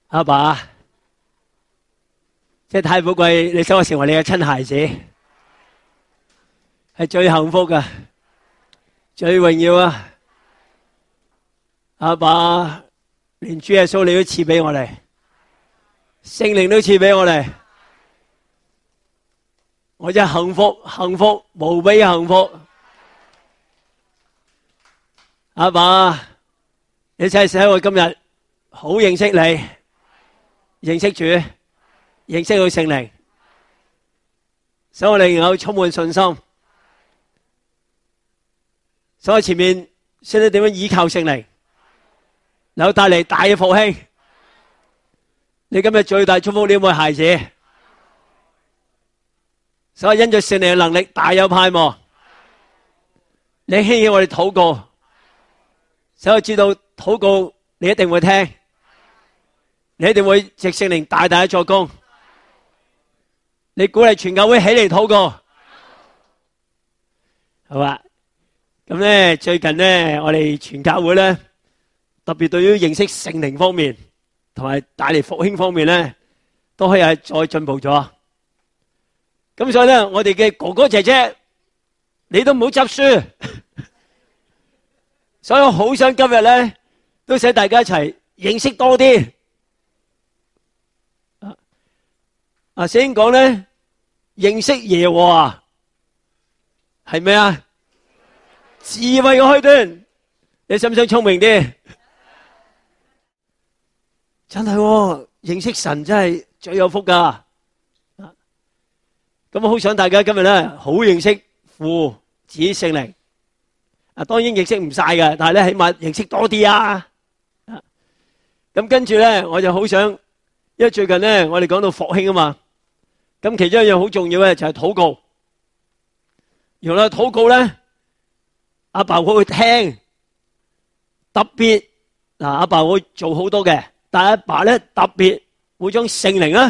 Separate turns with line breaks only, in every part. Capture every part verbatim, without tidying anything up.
阿爸，即係太寶貴，你想我成為你嘅親孩子，係最幸福噶，最榮耀啊！阿爸，連主耶穌你都賜俾我哋，聖靈都賜俾我哋，我真係幸福，幸福，無比幸福。阿爸，你真係使我今日好認識你，認識主，認識到聖靈，使我哋能夠充滿信心，使我前面識得點樣依靠聖靈，能夠帶嚟大嘅復興。你今日最大祝福呢位孩子，所以因着聖靈嘅能力大有盼望。你興起我哋禱告，使我知道禱告你一定會聽，你一定會藉聖靈大大嘅作工。你鼓勵全教會起嚟禱告，係嘛？咁咧最近咧，我哋全教會咧，特別對於認識聖靈方面，同埋帶嚟復興方面咧，都可以係再進步咗。咁所以咧，我哋嘅哥哥姐姐，你都唔好執輸。所以我好想今日咧，都使大家一齊認識多啲。啊，聖經講咧，認識耶和華係咩啊？智慧嘅開端。你想唔想聰明啲？真係喎，認識神真係最有福噶。咁我好想大家今日咧，好認識父子聖靈。啊，當然認識唔晒嘅，但係咧起碼認識多啲啊！咁跟住咧，我就好想，因為最近咧，我哋講到復興啊嘛。咁其中一樣好重要嘅就係禱告。原來禱告咧，阿爸會去聽，特別嗱，阿爸會做好多嘅，但係阿爸咧特別會將聖靈咧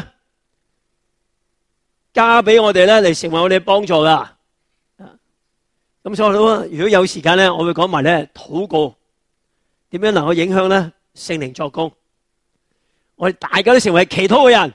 加俾我哋咧嚟成為我哋嘅幫助噶。咁所以我如果有時間咧，我會講埋咧禱告點樣能夠影響咧聖靈作工。我哋大家都成為祈禱嘅人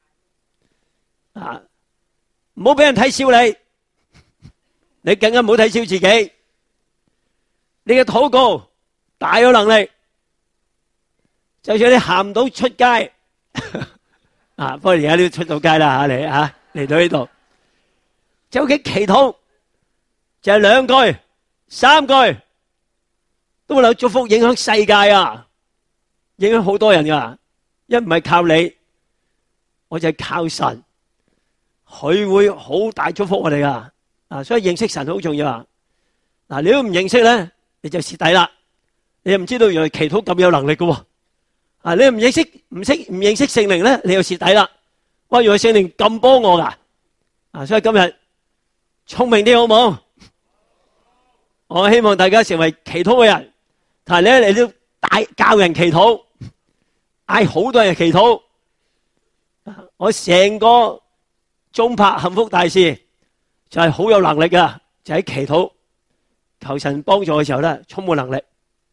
啊，唔好俾人睇笑你，你更加唔好睇笑自己。你嘅禱告大有能力，就算你行唔到出街啊，不過而家都出到街啦吓，你吓嚟到呢度，就喺祈禱。就係兩句、三句，都會有祝福影響世界啊，影響好多人噶。一唔係靠你，我就係靠神，佢會好大祝福我哋噶。啊，所以認識神好重要啊。嗱，你都唔認識咧，你就蝕底啦。你又唔知道原來祈禱咁有能力噶。啊，你唔認識、唔識、唔認識聖靈咧，你又蝕底啦。哇，原來聖靈咁幫我噶。啊，所以今日聰明啲好冇？我希望大家成為祈禱嘅人，但係咧你都帶教人祈禱，嗌好多人祈禱。我成個中柏幸福大使就係好有能力噶，就喺祈禱求神幫助嘅時候咧，充滿能力。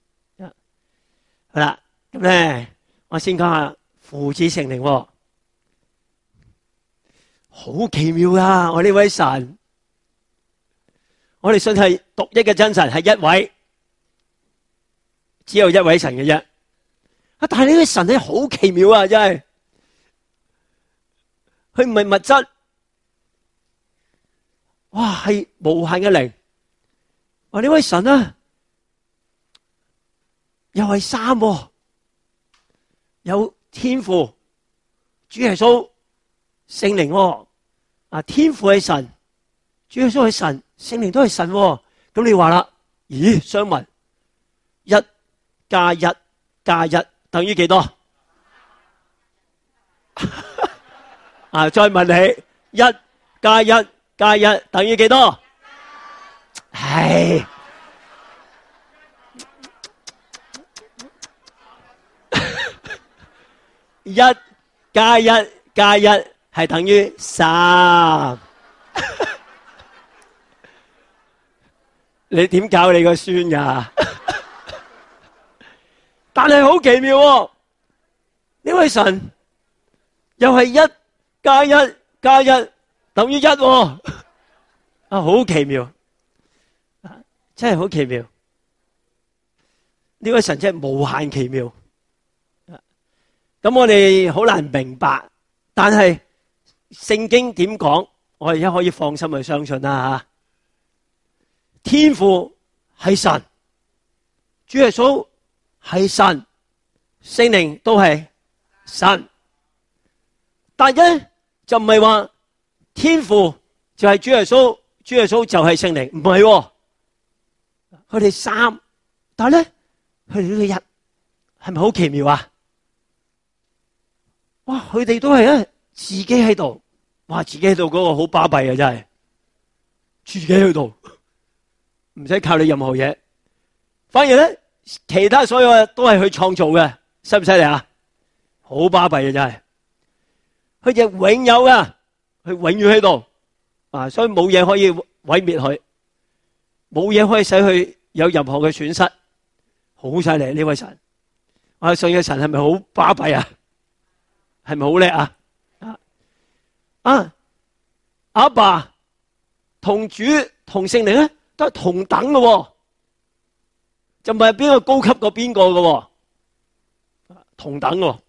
好啦，咁咧我先講下父子聖靈，好奇妙噶！我呢位神。我哋信係獨一嘅真神，係一位，只有一位神嘅啫。啊！但係呢位神咧好奇妙啊，真係，佢唔係物質，哇，係無限嘅靈。話呢位神啊，又係三，有天父、主耶穌、聖靈。啊，天父係神，主耶穌係神。聖靈都係神，咁你話啦？咦，相問一加一加一等於幾多？啊，再問你一加一加一等於幾多？係一加一加一係等於三。你點教你個孫噶？但係好奇妙喎！ 呢位神又係一加一加一等於一，啊，好奇妙，真係好奇妙。呢位神真係無限奇妙。咁我哋好難明白，但係聖經點講，我哋而家可以放心去相信啦吓。天父係神，主耶穌係神，聖靈都係神。但係咧就唔係話天父就係主耶穌，主耶穌就係聖靈，唔係喎。佢哋三，但係咧佢哋呢個一係咪好奇妙啊？哇！佢哋都係咧自己喺度，哇！自己喺度嗰個好巴閉啊，真係自己喺度，唔使靠你任何嘢。反而咧，其他所有嘅都係佢創造嘅，犀唔犀利啊？好巴閉啊，真係。佢就永有噶，佢永遠喺度啊，所以冇嘢可以毀滅佢，冇嘢可以使佢有任何嘅損失。好犀利呢位神，我信嘅神係咪好巴閉啊？係咪好叻啊？啊啊！阿爸同主同聖靈咧都係同等嘅，就唔係邊個高級過邊個嘅，同等嘅，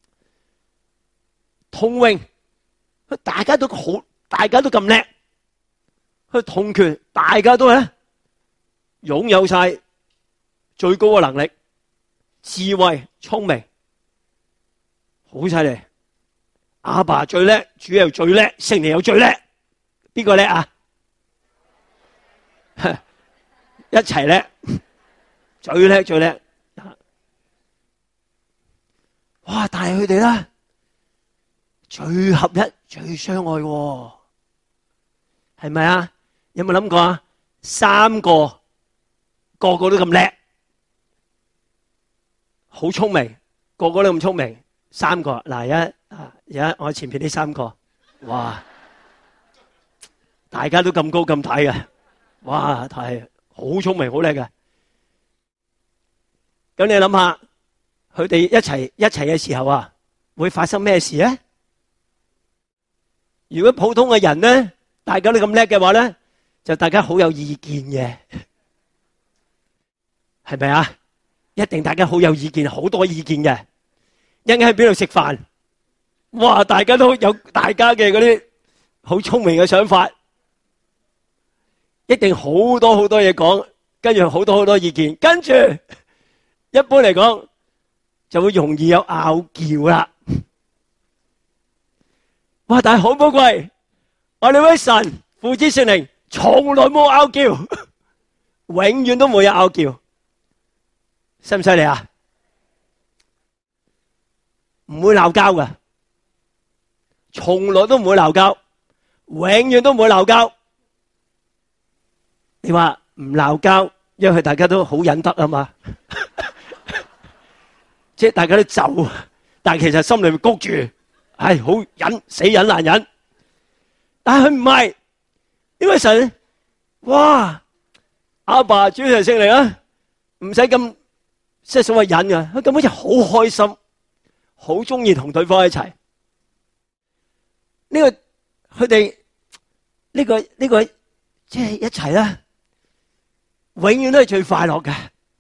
同榮，大家都好，大家都咁叻，佢同權，大家都係擁有晒最高嘅能力、智慧、聰明，好犀利。阿爸最叻，主又最叻，聖靈又最叻，邊個叻啊？一齊叻，最叻最叻。哇！但係佢哋咧最合一、最相愛，係咪啊？有冇諗過啊？三個個個都咁叻，好聰明，個個都咁聰明，三個嗱一。啊！而家我前邊呢三個，哇！大家都咁高咁大嘅，哇！係好聰明好叻嘅。咁你諗下，佢哋一齊一齊嘅時候啊，會發生咩事咧？如果普通嘅人咧，大家都咁叻嘅話咧，就大家好有意見嘅，係咪啊？一定大家好有意見，好多意見嘅。一陣間喺邊度食飯？哇！大家都有大家嘅嗰啲好聰明嘅想法，一定好多好多嘢講，跟住好多好多意見，跟住一般嚟講就會容易有拗撬啦。哇！但係好寶貴，我哋位神父子聖靈從來冇拗撬，永遠都冇有拗撬，犀唔犀利啊？唔會鬧交噶。從來都唔會鬧交，永遠都唔會鬧交。你話唔鬧交，因為大家都好忍得啊嘛，即係大家都就，但係其實心裏面谷住，唉，好忍，死忍難忍。但係佢唔係，呢位神，哇，阿爸主耶穌嚟啊，唔使咁即係所謂忍啊，佢根本就好開心，好中意同對方一齊。呢、這個佢哋呢個呢、這個即係一齊啦，永遠都係最快樂嘅。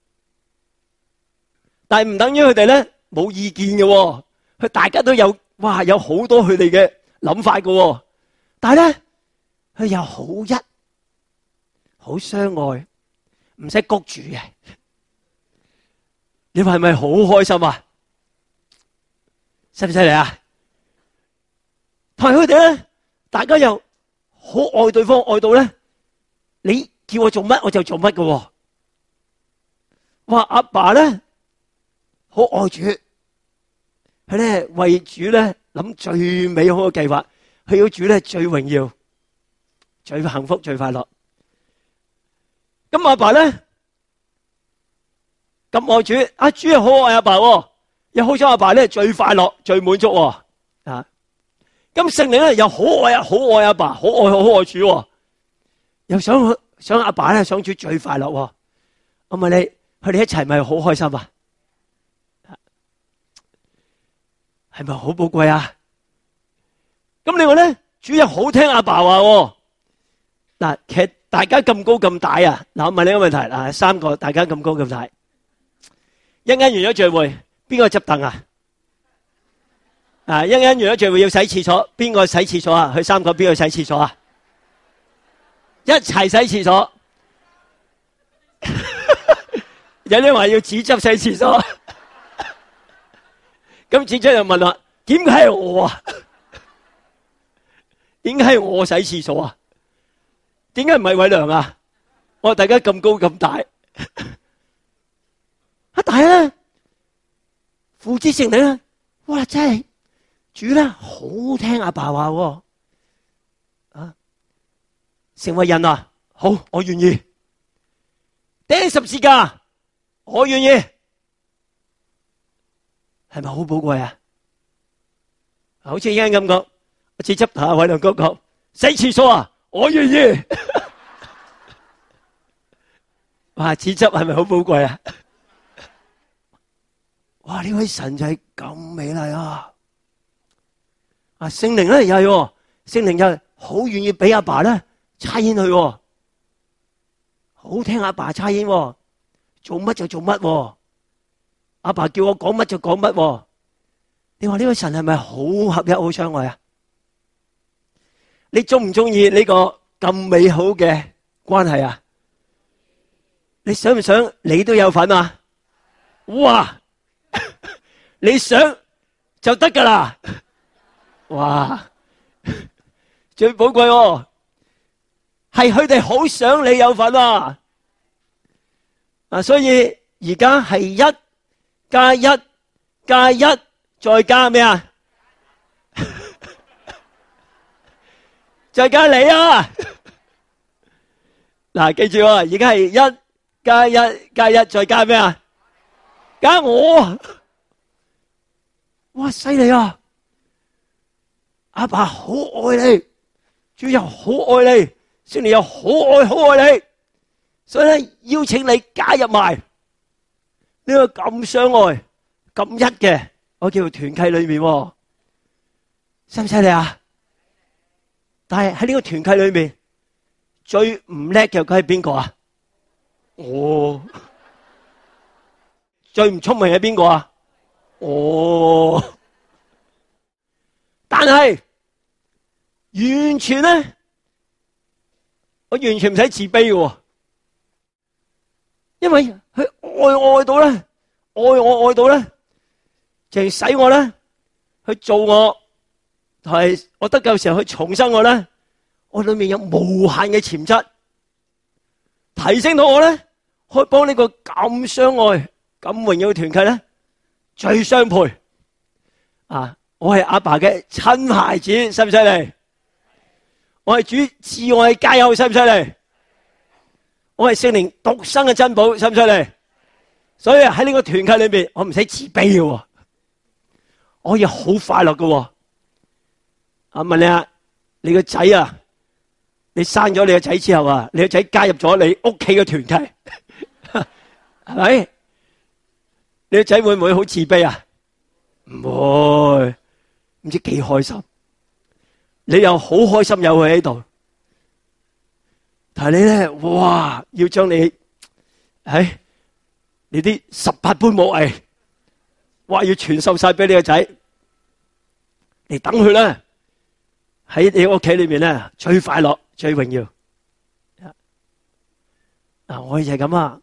但係唔等於佢哋咧冇意見嘅，佢大家都有哇，有好多佢哋嘅諗法嘅。但係咧，佢又好一，好相愛，唔使谷住嘅。你話係咪好開心啊？犀唔犀利啊？同埋佢哋咧，大家又好愛對方，愛到咧，你叫我做乜我就做乜嘅。哇！阿爸咧好愛主，佢咧為主咧諗最美好嘅計劃，佢要主咧最榮耀、最幸福、最快樂。咁阿爸咧咁愛主，阿主又好愛阿爸，又好想阿爸咧最快樂、最滿足啊！咁聖靈咧又好愛啊，好愛阿爸，好愛好愛主，又想想阿爸咧想主最快樂。我問你，佢哋一齊咪好開心啊？ 係咪好寶貴啊？咁另外咧，主又好聽阿爸話喎。嗱，其實大家咁高咁大啊！嗱，我問你一個問題，嗱，三個大家咁高咁大，一陣間完咗聚會，邊個執凳啊？啊，一陣間完咗聚會要洗廁所，邊個洗廁所啊？佢三個邊個洗廁所啊？一齊洗廁所。有啲話要紙執洗廁所，咁紙執就問啦：點解係我啊？點解係我洗廁所啊？點解唔係偉良啊？我大家咁高咁大，啊但係咧，父子聖靈咧，哇真係主咧好聽阿爸話喎，啊成為人啊，好我願意釘十字架，我願意，係咪好寶貴啊？好似啱咁講，我只執下偉良哥講洗廁所啊，我願意。哇！紙執係咪好寶貴啊？哇！呢位神就係咁美麗啊！啊，聖靈咧又係，聖靈又好願意俾阿爸咧差遣佢，好聽阿爸差遣，做乜就做乜，阿爸叫我講乜就講乜。你話呢位神係咪好合一、好相愛啊？你中唔中意呢個咁美好嘅關係啊？你想唔想你都有份啊？哇！你想就得噶啦！哇！最寶貴喎，係佢哋好想你有份啊！啊，所以而家係一加一加一再加咩啊？再加你啊！嗱，記住啊，而家係一加一加一再加咩啊？加我！哇，犀利啊！阿爸好愛你，主又好愛你，聖靈又好愛好愛你，所以咧邀請你加入埋呢個咁相愛咁一嘅我叫做團契裏面，犀唔犀利啊？但係喺呢個團契裏面最唔叻嘅佢係邊個啊？哦，最唔聰明係邊個啊？哦，但係完全咧，我完全唔使自卑嘅，因為佢愛我愛到咧，愛我愛到咧，淨係使我咧去做我係我得救時候去重生我咧，我裏面有無限嘅潛質，提升到我咧，可以幫呢個咁相愛、咁榮耀嘅團契咧，最相配啊！我係阿爸嘅親孩子，犀唔犀利？我係主至愛嘅佳偶，犀唔犀利？我係聖靈獨生嘅珍寶，犀唔犀利？所以喺呢個團契裏邊，我唔使自卑嘅，我可以好快樂嘅。我問你啊，你個仔啊，你生咗你個仔之後啊，你個仔加入咗你屋企嘅團契，係咪？你個仔會唔會好自卑啊？唔會，唔知幾開心。你又好開心有佢喺度，但係你咧，哇，要將你，唉，你啲十八般武藝，哇，要傳授晒俾你個仔，你等佢咧。喺你屋企裏面咧，最快樂、最榮耀。嗱，我就係咁啊。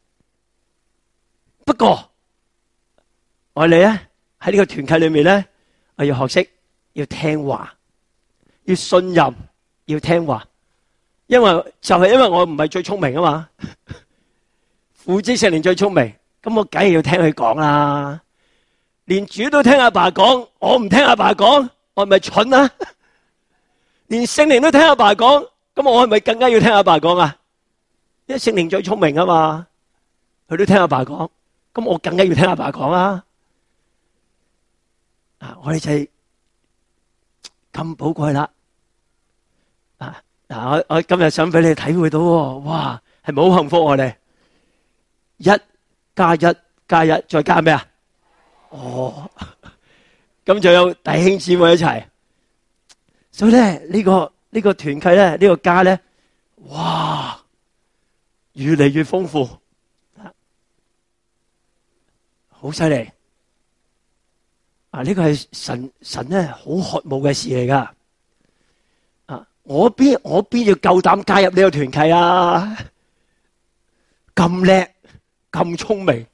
不過我哋咧喺呢個團契裏面咧，我要學識要聽話，要信任，要聽話。因為就係因為我唔係最聰明啊嘛，父子聖靈最聰明，咁我梗係要聽佢講啦。連主都聽阿爸講，我唔聽阿爸講，我係咪蠢啊？連聖靈都聽阿爸講，咁我係咪更加要聽阿爸講啊？因為聖靈最聰明啊嘛，佢都聽阿爸講，咁我更加要聽阿爸講啊！啊，我哋就係咁寶貴啦！啊，嗱，我我今日想俾你體會到，哇，係咪好幸福我哋？一加一加一再加咩啊？哦， 咁就有弟兄姊妹一齊。所以咧，呢個呢個團契咧，呢個家咧，哇，越嚟越豐富，好犀利。啊，呢個係神神咧好渴慕嘅事嚟噶。啊，我邊我邊要夠膽加入呢個團契啊？咁叻，咁聰明，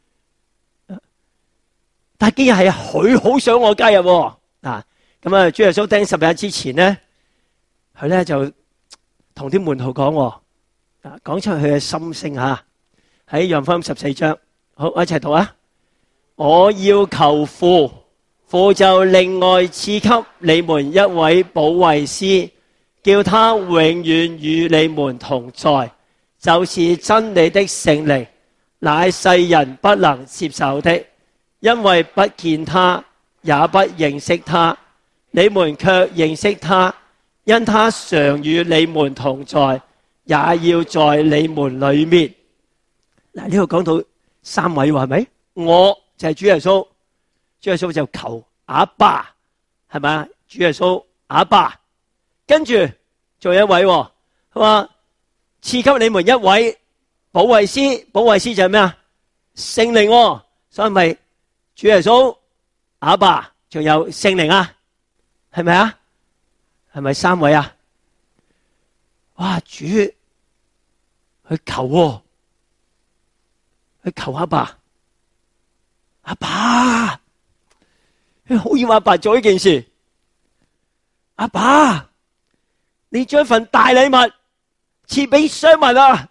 但係既然係佢好想我加入，啊，咁啊，主耶穌釘十字架之前咧，佢咧就同啲門徒講，啊，講出佢嘅心聲吓，喺約翰福音十四章，好，我一齊讀啊！我要求父，父就另外賜給你們一位保惠師，叫他永遠與你們同在，就是真理的聖靈，乃世人不能接受的，因為不見他，也不認識他。你們卻認識他，因他常與你們同在，也要在你們裏面。嗱，呢度講到三位係咪？我就係主耶穌，主耶穌就求阿爸，係咪啊？主耶穌阿爸，跟住仲有一位，佢話賜給你們一位保惠師，保惠師就係咩啊？聖靈，所以咪主耶穌阿爸，仲有聖靈啊？係咪啊？係咪三位啊？哇！主去求，去求阿爸，阿爸，佢好要阿爸做呢件事。阿爸，你將份大禮物賜俾商民啊！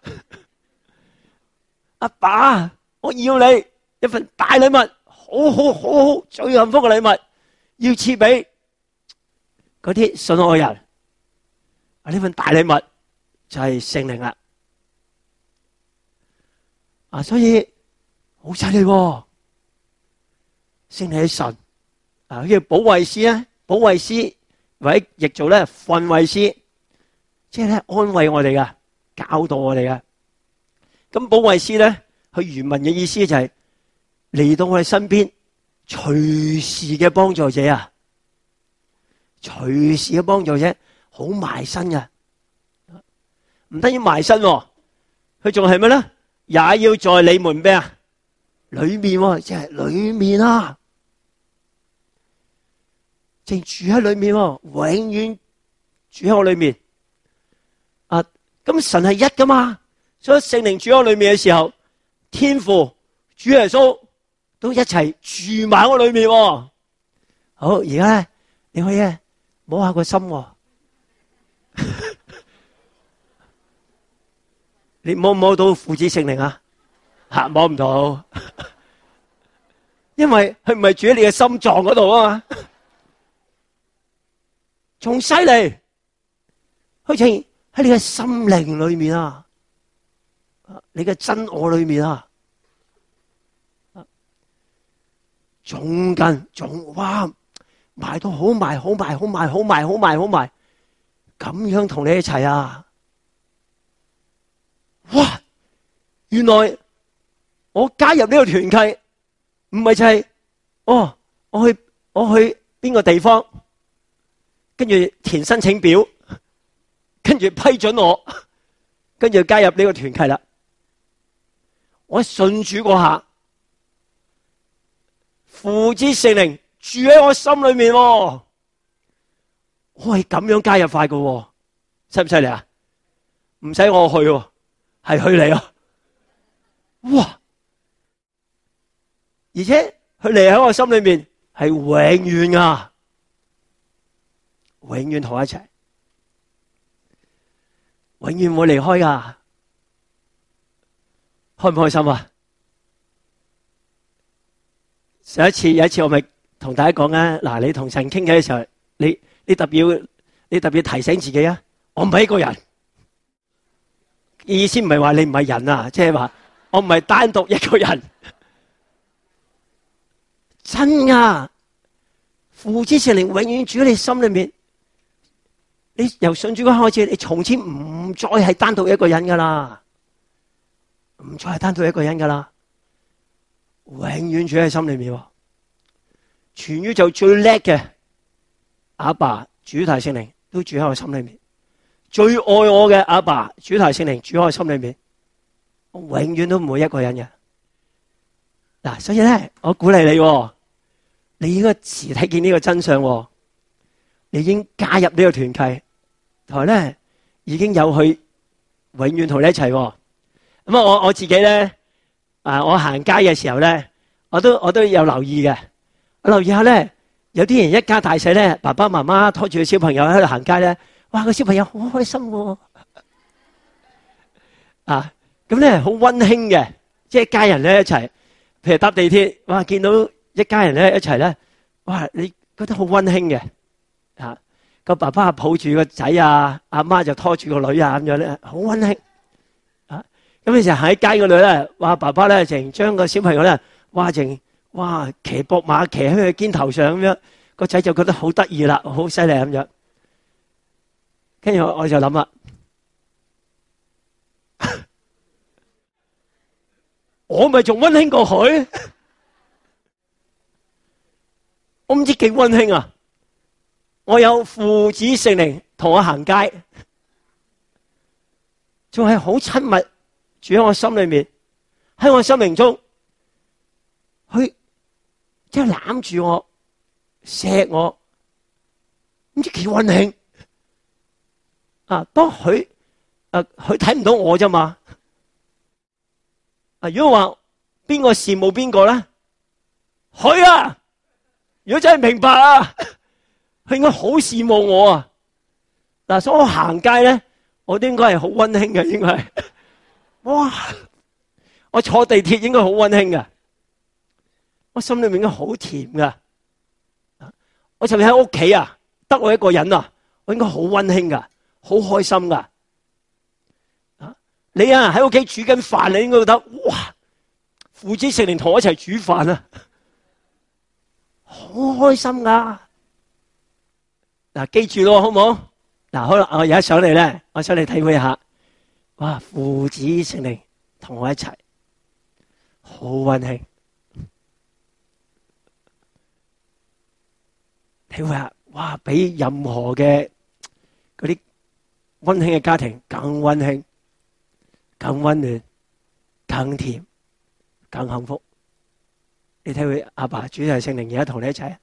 阿爸，我要你一份大禮物，好好好好最幸福嘅禮物，要賜俾嗰啲信我嘅人。啊，呢份大禮物就係聖靈啦。啊，所以好犀利，聖靈係神啊，佢叫保惠師咧，保惠師或者譯做咧訓慰師，即係咧安慰我哋噶，教導我哋噶。咁保惠師咧，佢原文嘅意思就係嚟到我哋身邊，隨時嘅幫助者啊，隨時嘅幫助者，好埋身嘅，唔單止埋身，佢仲係咩咧？也要在你們咩啊？裏面，即係裏面啊，正住喺裏面，永遠住喺我裏面。啊，咁神係一噶嘛，所以聖靈住喺我裏面嘅時候，天父、主耶穌都一齊住埋我裏面。好，而家咧，你可以咧摸下個心，你摸唔摸到父子聖靈啊？吓，摸唔到，因為佢唔係住喺你嘅心臟嗰度啊嘛，仲犀利，好似喺你嘅心靈裏面啊，你嘅真我裏面啊，仲近仲哇埋到好埋好埋好埋好埋好埋好埋，咁樣同你一齊啊！哇！原來我加入呢個團契，唔係就係哦，我去我去邊個地方，跟住填申請表，跟住批准我，跟住加入呢個團契啦。我信主嗰下，父子聖靈住喺我心裏面，我係咁樣加入法㗎，犀唔犀利啊？唔使我去，係佢嚟啊！哇！而且佢嚟喺我心裏面係永遠啊，永遠同我一齊，永遠唔會離開噶。開唔開心啊？上一次有一次我咪同大家講啊，嗱，你同神傾偈嘅時候，你你特別要你特別提醒自己啊，我唔係一個人。意思唔係話你唔係人啊，即係話我唔係單獨一個人，真啊！父子聖靈永遠住喺你心裏面，你由信主嗰開始，你從此唔再係單獨一個人噶啦，唔再係單獨一個人噶啦，永遠住喺心裏面。 全宇宙最叻嘅阿爸主大聖靈都住喺我心裏面，最愛我嘅阿爸主大聖靈住喺我心裏面，我永遠都唔會一個人嘅。嗱，所以咧，我鼓勵你，你應該遲睇見呢個真相，你已經加入呢個團契，同埋咧已經有去永遠同你一齊。咁啊，我我自己咧，啊，我行街嘅時候咧，我都我都有留意嘅。我留意下咧，有啲人一家大細咧，爸爸媽媽拖住個小朋友喺度行街咧，哇，個小朋友好開心喎，啊，咁咧好溫馨嘅，即係一家人咧一齊。譬如搭地鐵，哇！見到一家人咧一齊咧，哇！你覺得好溫馨嘅，啊，個爸爸抱住個仔啊，阿媽就拖住個女啊，咁樣咧，好溫馨。啊，咁你就喺街嗰度咧，哇！爸爸咧淨將個小朋友咧，哇！淨哇騎膊馬騎喺佢肩頭上咁樣，個仔就覺得好得意啦，好犀利咁樣。跟住我我就諗啦。我咪仲溫馨過佢，我唔知幾溫馨啊！我有父子聖靈同我行街，仲係好親密，住喺我心裏面，喺我生命中，佢即係攬住我，錫我，唔知幾溫馨啊！當佢誒佢睇唔到我啫嘛。啊！如果話邊個羨慕邊個咧？佢啊！如果真係明白啊，佢應該好羨慕我啊！嗱，所以我行街咧，我都應該係好溫馨嘅，應該係。哇！我坐地鐵應該好溫馨嘅，我心裏面應該好甜噶。我甚至喺屋企啊，得我一個人啊，我應該好溫馨噶，好開心噶。你啊喺屋企煮緊飯，你應該覺得哇，父子聖靈同我一齊煮飯啊，好開心噶。嗱，記住咯，好唔好？嗱，好啦，我而家上嚟咧，我想你體會下，哇，父子聖靈同我一齊，好溫馨。體會下，哇，比任何嘅嗰啲溫馨嘅家庭更溫馨。更溫暖、更甜、更幸福。你睇佢阿爸主係聖靈而家同你一齊。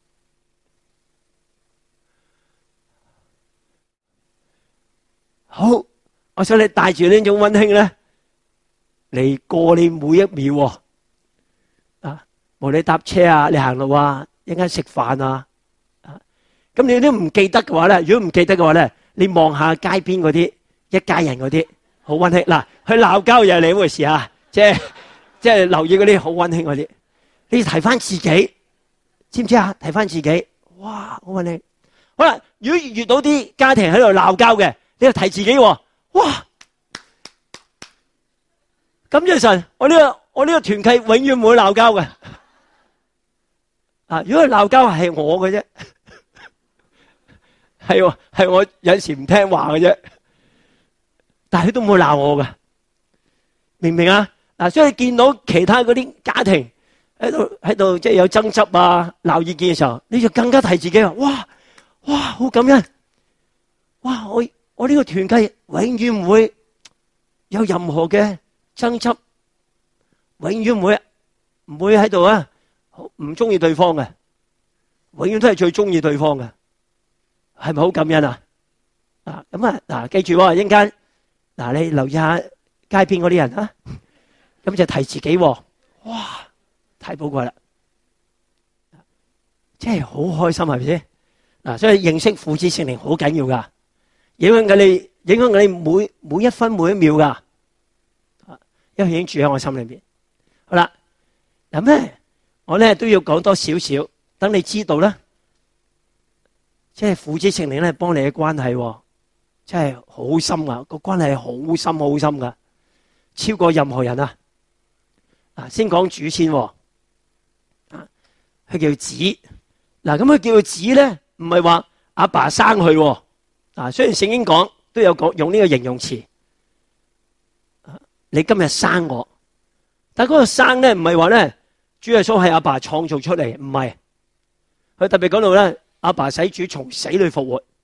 好，我想你帶住呢種溫馨咧嚟過你每一秒。啊，無論你搭車啊，你行路啊，一陣間食飯啊，啊，咁你都唔記得嘅話咧，如果唔記得嘅話咧，你望下街邊嗰啲一家人嗰啲。好溫馨嗱，佢鬧交又係另一回事啊！即係即係留意嗰啲好溫馨嗰啲，你要提翻自己，知唔知啊？提翻自己，哇，好溫馨。好啦，如果遇到啲家庭喺度鬧交嘅，你要提自己，哇！感謝神，我呢個我呢個團契永遠唔會鬧交嘅。啊，如果佢鬧交係我嘅啫，係係我有時唔聽話嘅啫。但係佢都唔會鬧我噶，明唔明啊？嗱，所以見到其他嗰啲家庭喺度喺度即係有爭執啊、鬧意見嘅時候，你就更加提自己話：哇哇，好感恩！哇，我我呢個團契永遠唔會有任何嘅爭執，永遠唔會唔會喺度啊唔中意對方嘅，永遠都係最中意對方嘅，係咪好感恩啊？啊咁啊嗱，記住喎，一陣間。嗱，你留意下街邊嗰啲人啊，咁就提自己，哇，太寶貴啦，真係好開心，係咪先？嗱，所以認識父子聖靈好緊要噶，影響緊你，影響緊你每每一分每一秒噶，因為已經住喺我心裏邊。好啦，咁咧，我咧都要講多少少，等你知道啦，即係父子聖靈咧幫你嘅關係。真係好深啊！個關係好深好深噶，超過任何人啊！啊，先講主先，啊，佢叫子。嗱，咁佢叫子咧，唔係話阿爸生佢。啊，雖然聖經講都有講用呢個形容詞。你今日生我，但係嗰個生咧唔係話咧，主耶穌係阿爸創造出嚟，唔係， 佢特別講到咧，阿爸使主從死裏復活。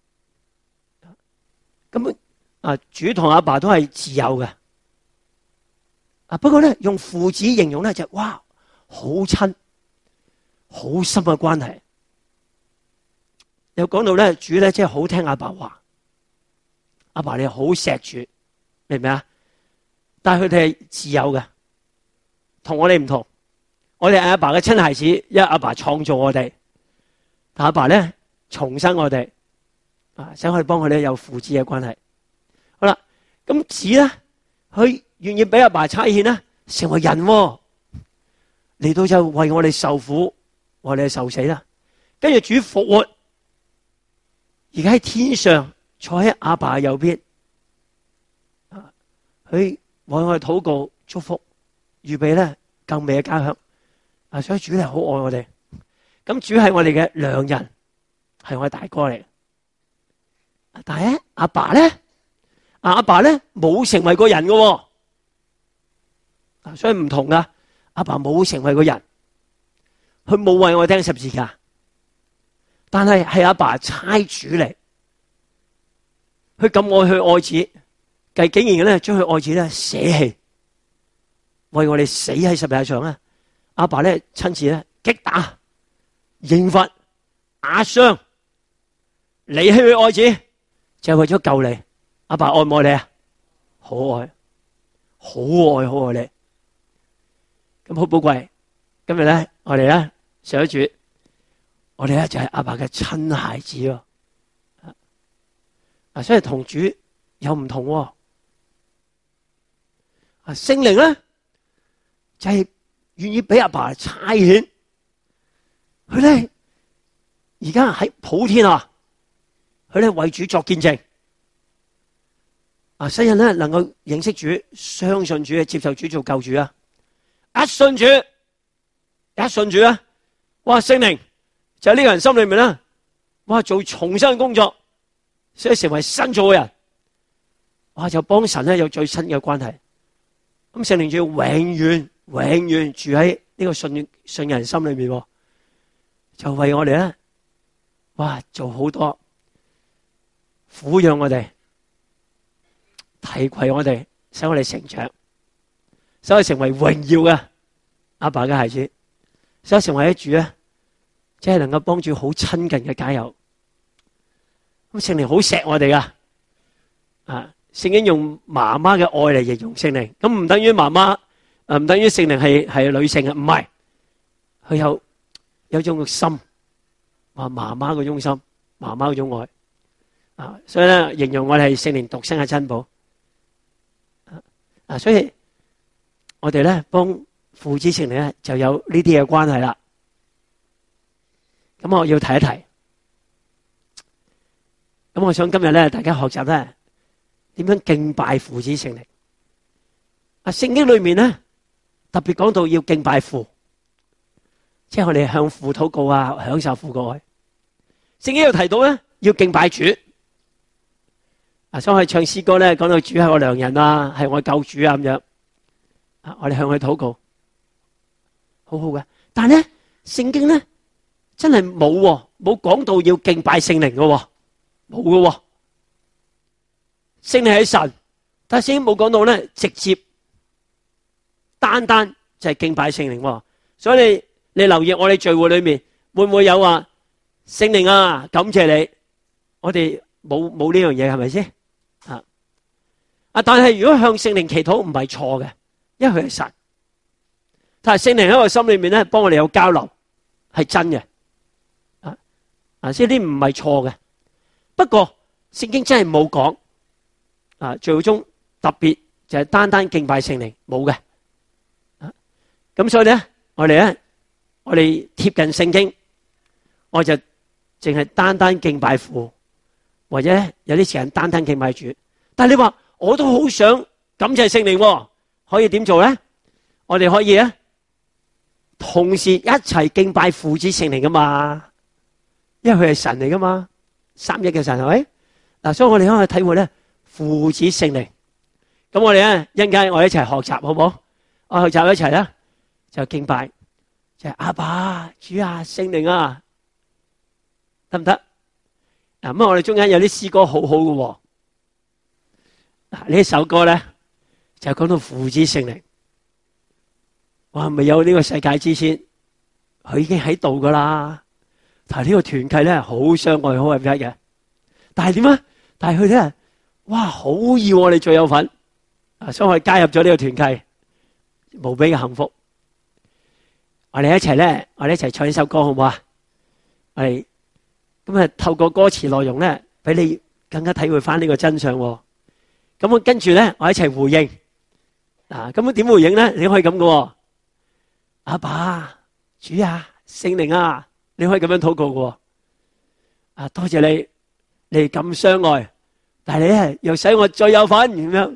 咁啊，主同阿爸都係自有嘅。啊，不過咧用父子形容咧就哇，好親，好深嘅關係。又講到咧，主咧即係好聽阿爸話，阿爸你好錫主，明唔明啊？但係佢哋係自有嘅，同我哋唔同。我哋係阿爸嘅親孩子，因為阿爸創造我哋，但阿爸咧重生我哋，啊，想可以幫佢哋有父子嘅關係。好啦，咁子咧，佢願意俾阿爸差遣啦，成為人嚟到就為我哋受苦，為我哋受死啦。跟住主復活，而家喺天上坐喺阿爸嘅右邊，啊，佢為我哋禱告祝福，預備咧更美嘅家鄉。啊，所以主係好愛我哋。咁主係我哋嘅良人，係我嘅大哥嚟。但係咧，阿爸咧，阿爸咧冇成為過人嘅，啊，所以唔同噶。阿爸冇成為過人，佢冇為我釘十字架，但係係阿爸差主嚟，佢咁愛佢愛子，計竟然咧將佢愛子咧捨棄，為我哋死喺十字架上咧。阿爸咧親自咧擊打、刑罰、壓傷，離棄佢愛子，就係為咗救你。阿爸愛唔愛你啊？好愛，好愛，好愛你。咁好寶貴。今日咧，我哋咧上主，我哋咧就係阿爸嘅親孩子喎。啊，所以同主有唔同。啊，聖靈咧就係願意俾阿爸差遣，佢咧而家喺普天啊，佢咧為主作見證。啊，世人咧能夠認識主、相信主、接受主做救主啊！一信主，一信主啊！哇，聖靈就喺呢個人心裏面啦，哇，做重生嘅工作，所以成為新造嘅人，哇，就幫神咧有最新嘅關係。咁聖靈就要永遠。永遠住喺呢個信信人心裏面，就為我哋咧，哇，做好多撫養我哋、提攜我哋，使我哋成長，使我哋成為榮耀嘅阿爸嘅孩子，使我成為一主咧，即係能夠幫助好親近嘅家友。咁聖靈好錫我哋噶，啊，聖經用媽媽嘅愛嚟形容聖靈，咁唔等於媽媽。誒，唔等於聖靈係係女性嘅，唔係，佢有有種心，話媽媽嗰種心，媽媽嗰種愛，啊，所以咧形容我哋係聖靈獨生嘅珍寶，啊，所以我哋咧幫父子聖靈咧就有呢啲嘅關係啦。咁我要提一提，咁我想今日咧大家學習咧點樣敬拜父子聖靈。啊，聖經裏面咧。特別講到要敬拜父，即係我哋向父禱告啊，享受父嘅愛。聖經又提到咧，要敬拜主。啊，所以我哋唱詩歌咧，講到主係我良人啊，係我救主啊咁樣。啊，我哋向佢禱告，好好嘅。但係咧，聖經咧真係冇冇講到要敬拜聖靈嘅，冇嘅。聖靈係神，但係聖經冇講到咧直接。單單就係敬拜聖靈，所以你你留意我哋聚會裏面會唔會有話聖靈啊，感謝你，我哋冇冇呢樣嘢係咪先啊？啊！但係如果向聖靈祈禱唔係錯嘅，因為佢係神，但係聖靈喺我心裏面咧幫我哋有交流係真嘅啊啊！所以呢啲唔係錯嘅，不過聖經真係冇講啊，最終特別就係單單敬拜聖靈冇嘅。咁所以咧，我哋咧，我哋貼近聖經，我就淨係單單敬拜父，或者有啲時間單單敬拜主。但係你話我都好想感謝聖靈，可以點做咧？我哋可以啊，同時一齊敬拜父子聖靈噶嘛，因為佢係神嚟噶嘛，三一嘅神係咪？嗱，所以我哋可以體會咧父子聖靈。咁我哋咧一陣間我哋一齊學習好唔好？我學習一齊啦。就敬拜，就係阿爸、主啊、聖靈啊， 得唔得？嗱，咁我哋中間有啲詩歌好好嘅。嗱，呢首歌咧就講到父子聖靈。哇，未有呢個世界之前，佢已經喺度噶啦。但係呢個團契咧，好相愛，好合一嘅。但係點啊？但係佢咧，哇，好要我哋最有份啊！所以我哋加入咗呢個團契，無比嘅幸福。我哋一齊咧，我哋一齊唱一首歌好唔好啊？我哋咁啊，透過歌詞內容咧，俾你更加體會翻呢個真相。咁我跟住咧，我一齊回應。嗱，咁樣點回應咧？你可以咁嘅，阿爸、主啊、聖靈啊，你可以咁樣禱告嘅。啊，多謝你，你哋咁相愛，但係你咧又使我最有份咁樣，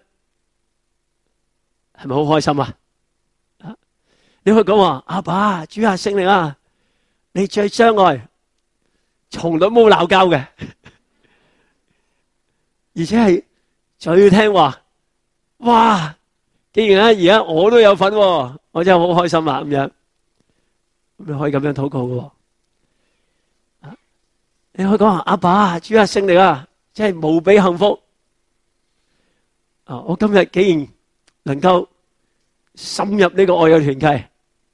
係咪好開心啊？啊，你可以講話，阿爸、主啊、聖靈啊，你最相愛，從來冇鬧交嘅，而且係最聽話。哇！既然咧而家我都有份，我真係好開心啦咁樣。咁你可以咁樣禱告嘅。你可以講話，阿爸、主啊、聖靈啊，真係無比幸福。啊！我今日竟然能夠深入呢個愛嘅團契，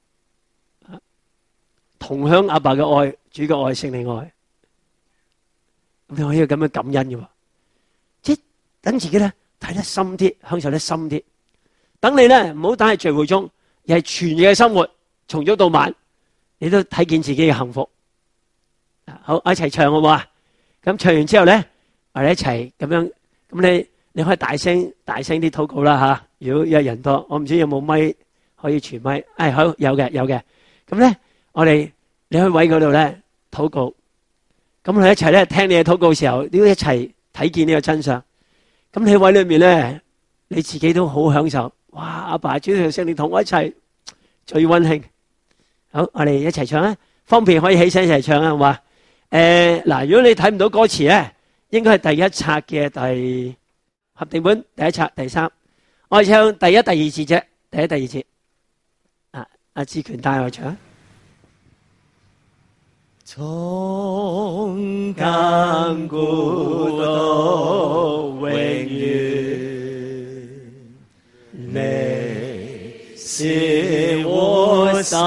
同享阿爸嘅愛、主嘅愛、聖靈愛。咁你可以咁樣感恩嘅，即係等自己咧睇得深啲，享受得深啲。等你咧唔好等喺聚會中，而係全日嘅生活，從早到晚，你都睇見自己嘅幸福。好，一齊唱好唔好啊？咁唱完之後咧，我哋一齊咁樣，咁你你可以大聲大聲啲禱告啦吓。如果有人多，我唔知有冇咪可以傳咪。誒，好，有嘅有嘅。咁咧，我哋你去位嗰度咧禱告。咁我哋一齊咧聽你嘅禱告嘅時候，都一齊睇見呢個真相。咁你喺位裏面咧，你自己都好享受。哇！阿爸、主同聖靈同我一齊，最溫馨。好，我哋一齊唱啊！方便可以起身一齊唱啊，好嘛？誒，嗱，如果你睇唔到歌詞咧，應該係第一冊嘅第合訂本第一冊第三。我哋唱第一、第二節啫，第一、第二節。啊，阿志權帶我唱。從亙古到永遠，你是我神，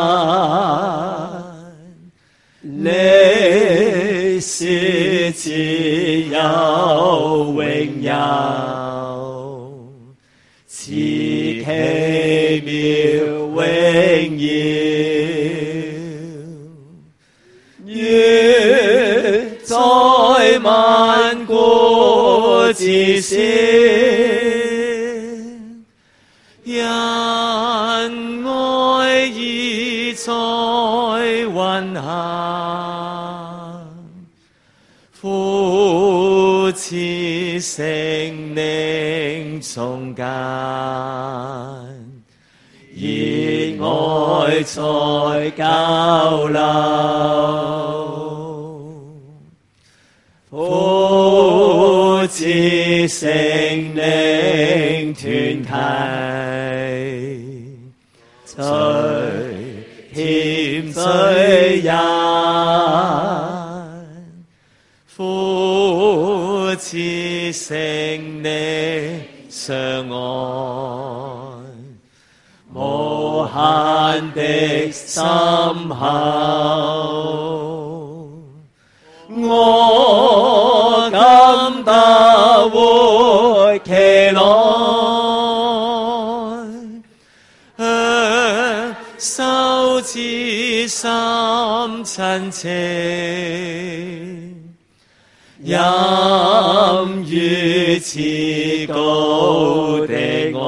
你是自有永有，此奇妙榮耀。願在萬國之先，因愛意在運行，父子聖靈中間，熱愛在交流。父子聖靈團契，最甜最欣，父子聖靈相愛，無限的深厚。我感得活期來，手至深親情，因如此高的愛，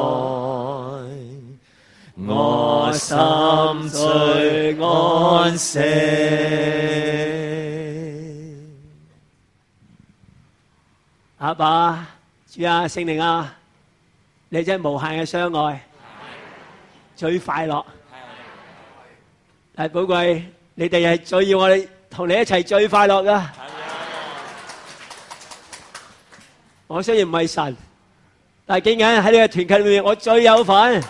我心最安息。阿爸、主啊、聖靈啊，你真係無限嘅相愛，最快樂。但係寶貴，你哋係最要我哋同你一齊最快樂噶。我雖然唔係神，但係竟然喺呢個團契裏面，我最有份。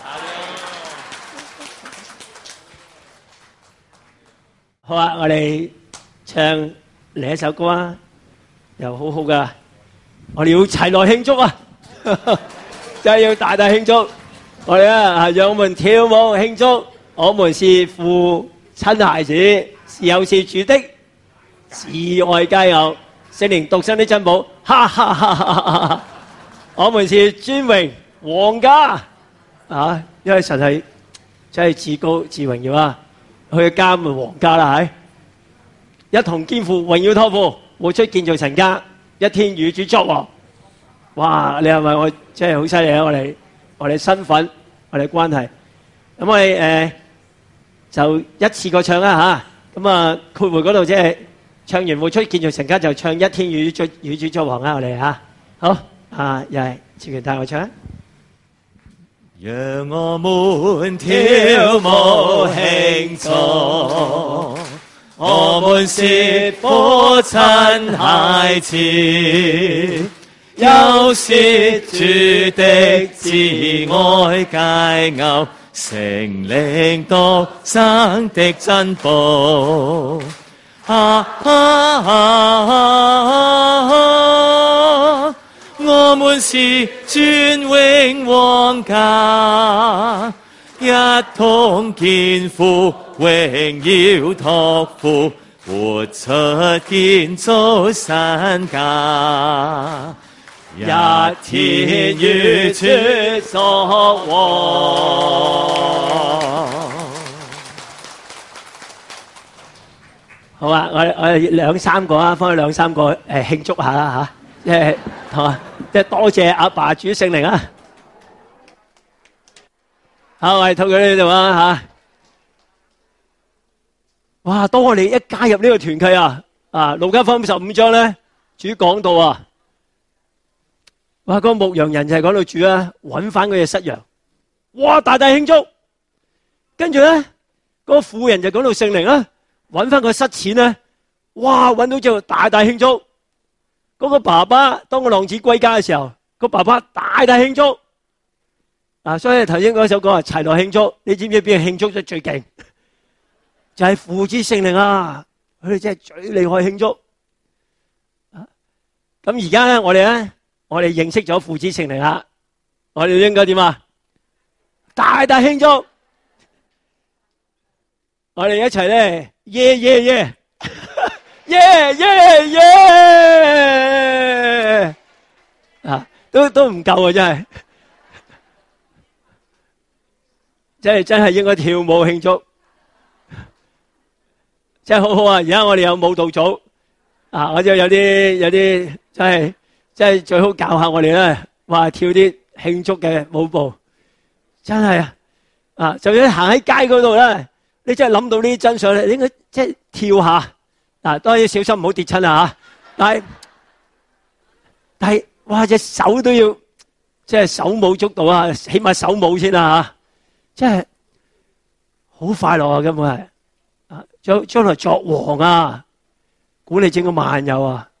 好啊，我哋唱另一首歌啊，又好好噶，我哋要齊來慶祝啊！真係要大大慶祝，我哋啊，讓我們跳舞慶祝，我們是父親孩子，又是主的至愛佳偶，聖靈獨生的珍寶，哈哈哈哈哈哈！我們是尊榮皇家啊，因為神係真係至高至榮耀啊，佢嘅家咪皇家啦，係一同肩負榮耀託付，活出建造神家，一天與主作王。哇！你係咪我真係好犀利啊？我哋我哋身份，我哋關係，咁我哋誒就一次過唱啦嚇。咁啊括弧嗰度即係唱完活出建造神家，就唱一天與主與主作王啦，我哋嚇。好啊，又係志權帶我唱。
讓我們跳舞慶祝，我們是父親孩子，又是主的至愛佳偶，聖靈獨生的珍寶。啊啊啊啊！我們是尊榮皇家，一同肩負榮耀託付，活出建造神家，一天與主作王。
好啊，我我哋兩三個啊，翻去兩三個誒慶祝下啦嚇，即係係嘛，即係多謝阿爸主聖靈啊！好，我哋到佢呢度啊嚇。哇！當我哋一加入呢個團契啊，啊路加福音十五章咧，主講到啊，哇！嗰個牧羊人就係講到主啊，揾翻佢嘅失羊，哇！大大慶祝。跟住咧，嗰個婦人就講到聖靈啊。揾翻個失錢咧，哇！揾到之後大大慶祝。嗰個爸爸當個浪子歸家嘅時候，個爸爸大大慶祝。啊，所以頭先嗰首歌啊，齊來慶祝。你知唔知邊個慶祝得最勁？就係父子聖靈啊！佢哋真係最厲害慶祝。咁而家咧，我哋咧，我哋認識咗父子聖靈啦，我哋應該點啊？大大慶祝！我哋一齊咧。耶耶耶，耶耶耶！啊，都都唔夠啊，真係，真係真係應該跳舞慶祝，真係好好啊！而家我哋有舞蹈組，啊，我就有啲有啲真係真係最好教下我哋咧，話跳啲慶祝嘅舞步，真係啊！啊，就算行喺街嗰度咧。你真係諗到呢啲真相咧，你應該即係跳下，嗱，當然小心唔好跌親啊吓！但係但係，哇，隻手都要即係手舞足蹈啊，起碼手舞先啊吓！即係好快樂啊，根本係啊，將將來作王啊，管理整個萬有啊，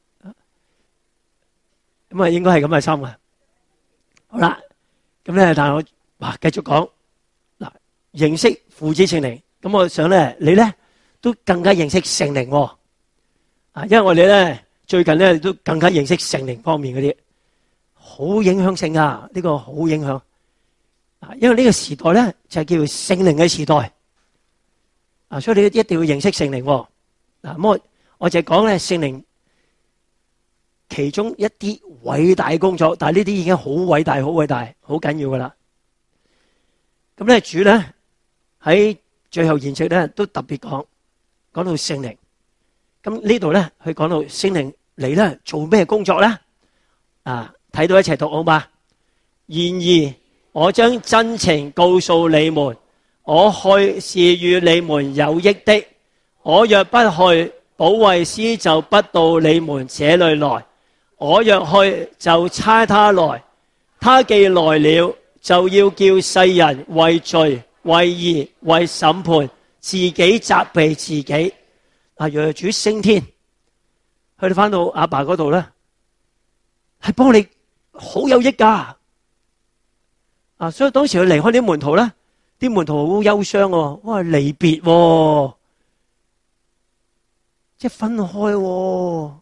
咁啊應該係咁嘅心啊！好啦，咁咧，但係我哇繼續講嗱，認識。父子聖靈，咁我想咧，你咧都更加認識聖靈喎，啊，因為我哋咧最近咧都更加認識聖靈方面嗰啲，好影響性啊！呢個好影響，啊，因為呢個時代咧就係叫做聖靈嘅時代，啊，所以你一定要認識聖靈。嗱，咁我我就講咧聖靈其中一啲偉大嘅工作，但係呢啲已經好偉大、好偉大、好緊要噶啦。咁咧主咧。喺最後言説咧，都特別講講到聖靈。咁呢度咧，佢講到聖靈嚟咧做咩工作咧？啊，睇到一齊讀好嘛？然而我將真情告訴你們，我去是與你們有益的。我若不去，保惠師就不到你們這裏來。我若去，就差他來。他既來了，就要叫世人為罪、為義、為審判，自己責備自己。啊，若主升天，去到翻到阿爸嗰度咧，係幫你好有益噶。啊，所以當時佢離開啲門徒咧，啲門徒好憂傷喎，哇，離別喎， 即係分開喎。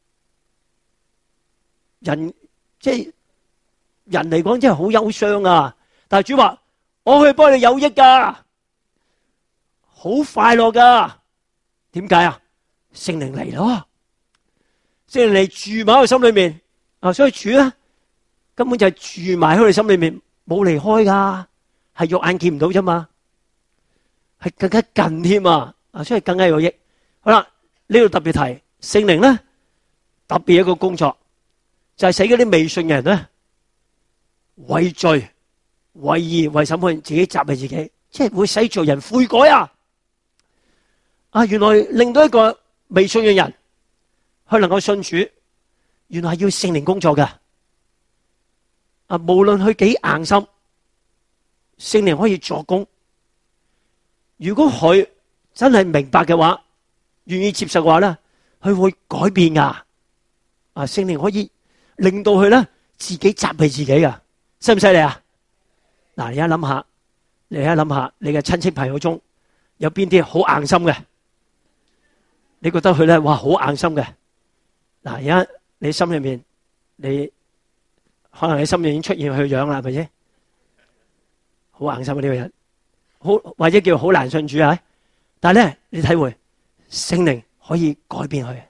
人即係人嚟講，真係好憂傷啊！但係主話：我去幫你有益噶，好快樂噶。點解啊？聖靈嚟咯，聖靈嚟住埋喺我心裏面啊！所以主咧根本就係住埋喺我哋心裏面，冇離開噶，係肉眼見唔到啫嘛，係更加近添啊！啊，所以更加有益。好啦，呢度特別提聖靈咧，特別一個工作就係使嗰啲未信嘅人咧，為罪、為義、為審判自己責備自己，即係會使罪人悔改啊！啊，原來令到一個未信嘅人佢能夠信主，原來係要聖靈工作嘅。啊，無論佢幾硬心，聖靈可以作工。如果佢真係明白嘅話，願意接受嘅話咧，佢會改變噶。啊，聖靈可以令到佢咧自己責備自己噶，犀唔犀利啊？嗱，你而家諗下，你而家諗下，你嘅親戚朋友中有邊啲好硬心嘅？你覺得佢咧，哇，好硬心嘅。嗱，而家你心裏面，你可能你心裏面已經出現佢樣啦，係咪先？好硬心嘅呢個人，好或者叫好難信主啊！但係咧，你體會聖靈可以改變佢，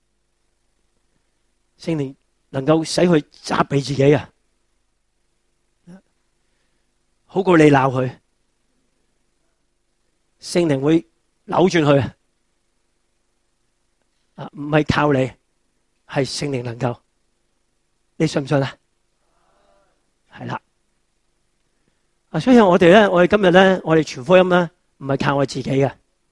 聖靈能夠使佢責備自己啊，好過你鬧佢。聖靈會扭轉佢啊，唔係靠你，係聖靈能夠，你信唔信啊？係啦，啊，所以我哋咧，我哋今日咧，我哋傳福音咧，唔係靠我自己嘅，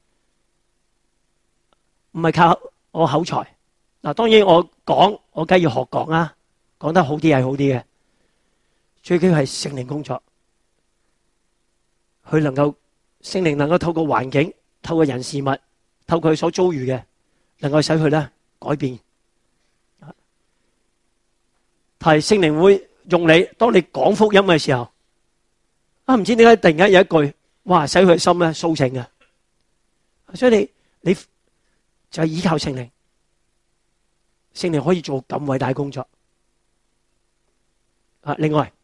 唔係靠我口才。嗱，當然我講，我梗係要學講啦，講得好啲係好啲嘅。最緊要係聖靈工作，佢能夠聖靈能夠透過環境、透過人事物、透過佢所遭遇嘅，能夠使佢咧改變。係聖靈會用你，當你講福音嘅時候，啊，唔知點解突然間有一句，哇，使佢心咧蘇醒嘅。所以你你就係依靠聖靈，聖靈可以做咁偉大工作。啊，另外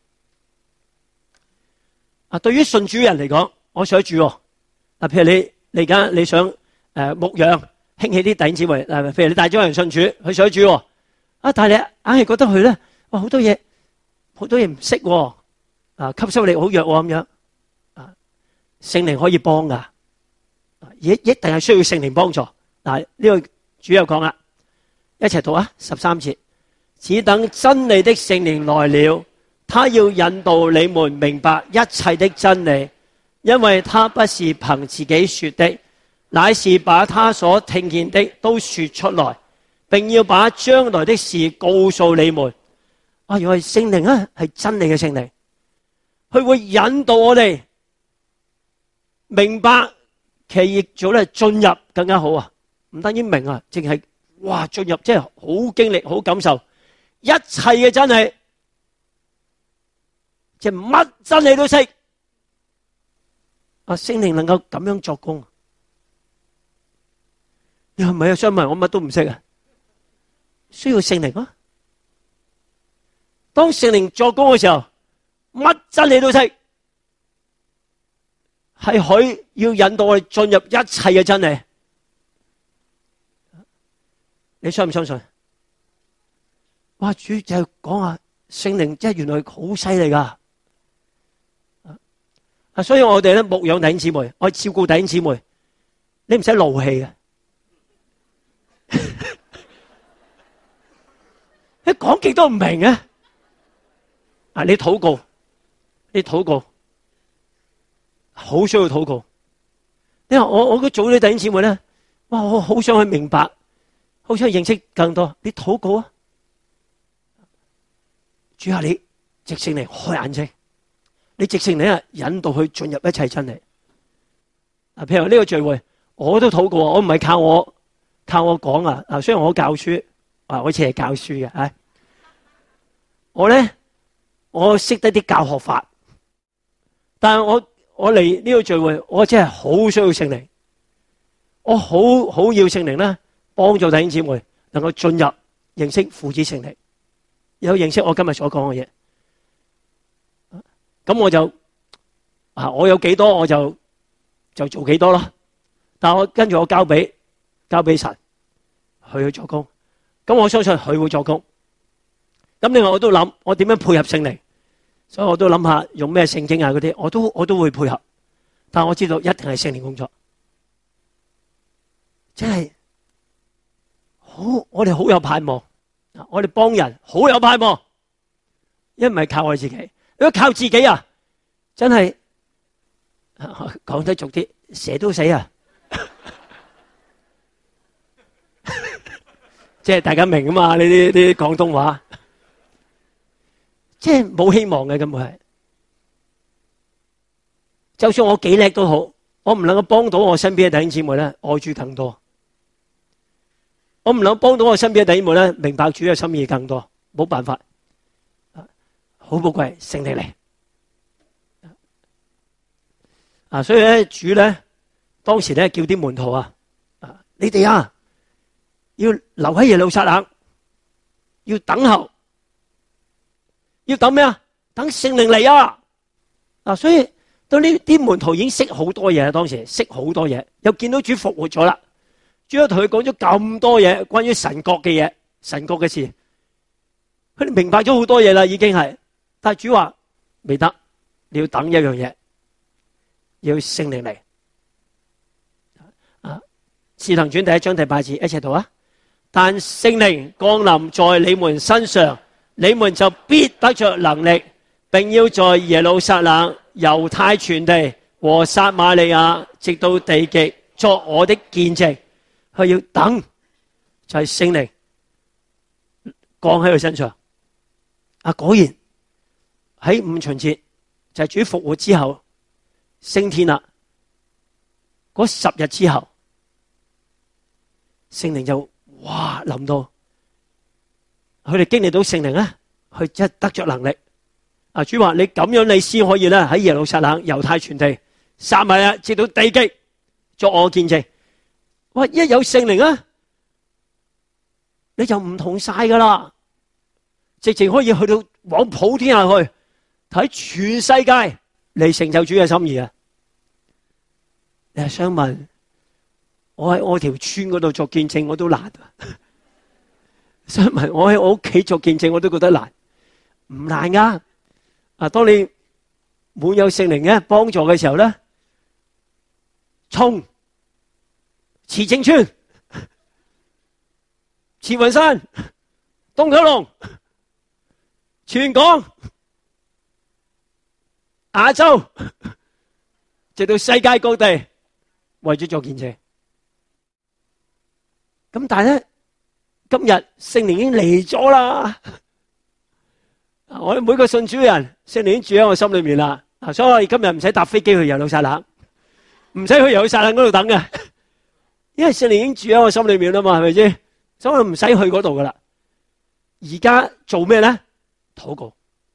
啊，對於信主嘅人嚟講，我想住喎。嗱，譬如你你而家你想誒牧養興起啲弟兄姊妹，誒，譬如你帶咗人信主，佢想住喎。啊，但係你硬係覺得佢咧，哇，好多嘢好多嘢唔識喎，啊，吸收力好弱喎咁樣。啊，聖靈可以幫噶，一一定係需要聖靈幫助。嗱，呢個主有講啦，一齊讀啊，十三節，只等真理的聖靈來了，他要引導你們明白一切的真理，因為他不是憑自己說的，乃是把他所聽見的都說出來，並要把將來的事告訴你們。啊，原來聖靈啊係真理嘅聖靈，佢會引導我哋明白，其實亦做咧進入更加好啊！唔單止明啊，淨係哇進入，即係好經歷、好感受一切嘅真理，即係乜真理都識。啊，聖靈能夠咁樣作工，你係咪啊？想問我乜都唔識啊？需要聖靈啊！當聖靈作工嘅時候，乜真理都識，係佢要引導我哋進入一切嘅真理。你相唔相信？哇！主就講下聖靈，即係原來好犀利噶。啊，所以我哋咧牧養弟兄姊妹，我照顧弟兄姊妹，你唔使勞氣嘅。你講極都唔明啊！啊，你禱告，你禱告，好需要禱告。你話我我個組啲弟兄姊妹咧，哇！我好想去明白。好想認識更多，你禱告啊！主啊，你直聖靈開眼睛，你直聖靈啊引導佢進入一切真理。啊，譬如呢個聚會，我都禱告，我唔係靠我靠我講啊。啊，雖然我教書啊，好似係教書嘅，唉，我咧我識得啲教學法，但係我我嚟呢個聚會，我真係好需要聖靈，我好好要聖靈咧。 幫助弟兄姊妹能夠進入認識父子聖靈，有認識我今日所講嘅嘢。咁我就啊，我有幾多我就就做幾多咯。但係我跟住我交俾交俾神，佢去做工。咁我相信佢會做工。咁另外我都諗我點樣配合聖靈，所以我都諗下用咩聖經啊嗰啲，我都我都會配合。但係我知道一定係聖靈工作，真係好，我哋好有盼望。我哋幫人好有盼望，因為唔係靠我哋自己。如果靠自己啊，真係講得俗啲，蛇都死啊！即係大家明啊嘛？呢啲啲廣東話，即係冇希望嘅，根本係。就算我幾叻都好，我唔能夠幫到我身邊嘅弟兄姊妹咧，愛主更多。我唔能夠幫到我身邊嘅弟兄姊妹咧，明白主嘅心意更多。冇辦法，好寶貴，聖靈嚟。啊，所以咧，主咧當時咧叫啲門徒啊，啊，你哋啊要留喺耶路撒冷，要等候，要等咩啊？等聖靈嚟啊！啊，所以到呢啲門徒已經識好多嘢啦，當時識好多嘢，又見到主復活咗啦，主又同佢講咗咁多嘢，關於神國嘅嘢，神國嘅事，佢哋明白咗好多嘢啦，已經係，但係主話未得，你要等一樣嘢。要聖靈嚟啊！使徒行傳第一章第八節一齊讀啊！但聖靈降臨在你們身上，你們就必得着能力，並要在耶路撒冷、猶太全地和撒瑪利亞，直到地極，作我的見證。佢要等，就係聖靈降喺佢身上。啊，果然喺五旬節就係主復活之後。升天啦！嗰十日之後，聖靈就哇臨到，佢哋經歷到聖靈咧，佢真係得着能力。啊，主話你咁樣，你先可以咧喺耶路撒冷、猶太全地、撒瑪利亞，直到地極，作我見證。哇！一有聖靈啊，你就唔同晒噶啦，直情可以去到往普天下去，睇全世界。嚟成就主嘅心意啊！你係想問我喺我條村嗰度作見證，我都難啊！想問我喺我屋企作見證，我都覺得難，唔難噶。啊，當你滿有聖靈嘅幫助嘅時候咧，衝慈正村、慈雲山、東九龍、全港。亞洲，直到世界各地，為咗做見證。咁但係咧，今日聖靈已經嚟咗啦。我哋每個信主嘅人，聖靈已經住喺我心裏面啦。所以我哋今日唔使搭飛機去耶路撒冷，唔使去耶路撒冷嗰度等嘅，因為聖靈已經住喺我心裏面啦嘛，係咪先？所以我唔使去嗰度噶啦。而家做咩咧？禱告。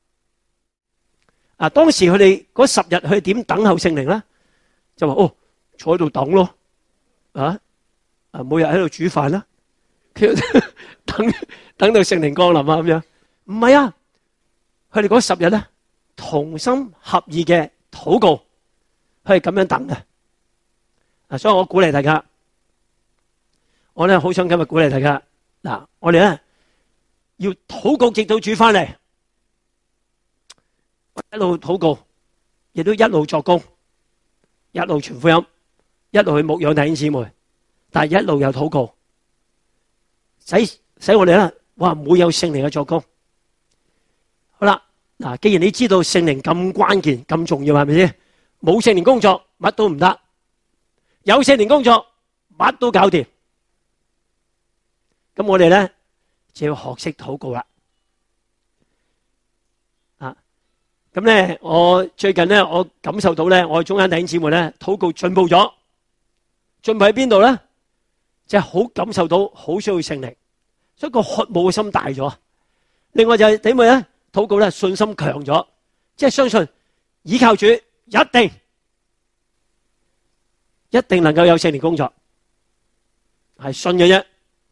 啊！當時佢哋嗰十日，佢哋點等候聖靈咧？就話哦，坐喺度等咯，啊啊，每日喺度煮飯啦，等等到聖靈降臨啊咁樣。唔係啊，佢哋嗰十日咧，同心合意嘅禱告，佢係咁樣等嘅。啊，所以我鼓勵大家，我咧好想今日鼓勵大家。嗱，我哋咧要禱告，直到主翻嚟。一路禱告，亦都一路作工，一路傳福音，一路去牧養弟兄姊妹，但係一路有禱告，使使我哋咧，哇，唔會有聖靈嘅作工。好啦，嗱，既然你知道聖靈咁關鍵、咁重要，係咪先？冇聖靈工作，乜都唔得；有聖靈工作，乜都搞掂。咁我哋咧就要學識禱告啦。咁咧，我最近咧，我感受到咧，我中間弟兄姊妹咧，禱告進步咗。進步喺邊度咧？即係好感受到，好需要聖靈，所以個渴慕嘅心大咗。另外就係點樣咧？禱告咧，信心強咗，即係相信依靠主，一定一定能夠有聖靈工作，係信嘅啫，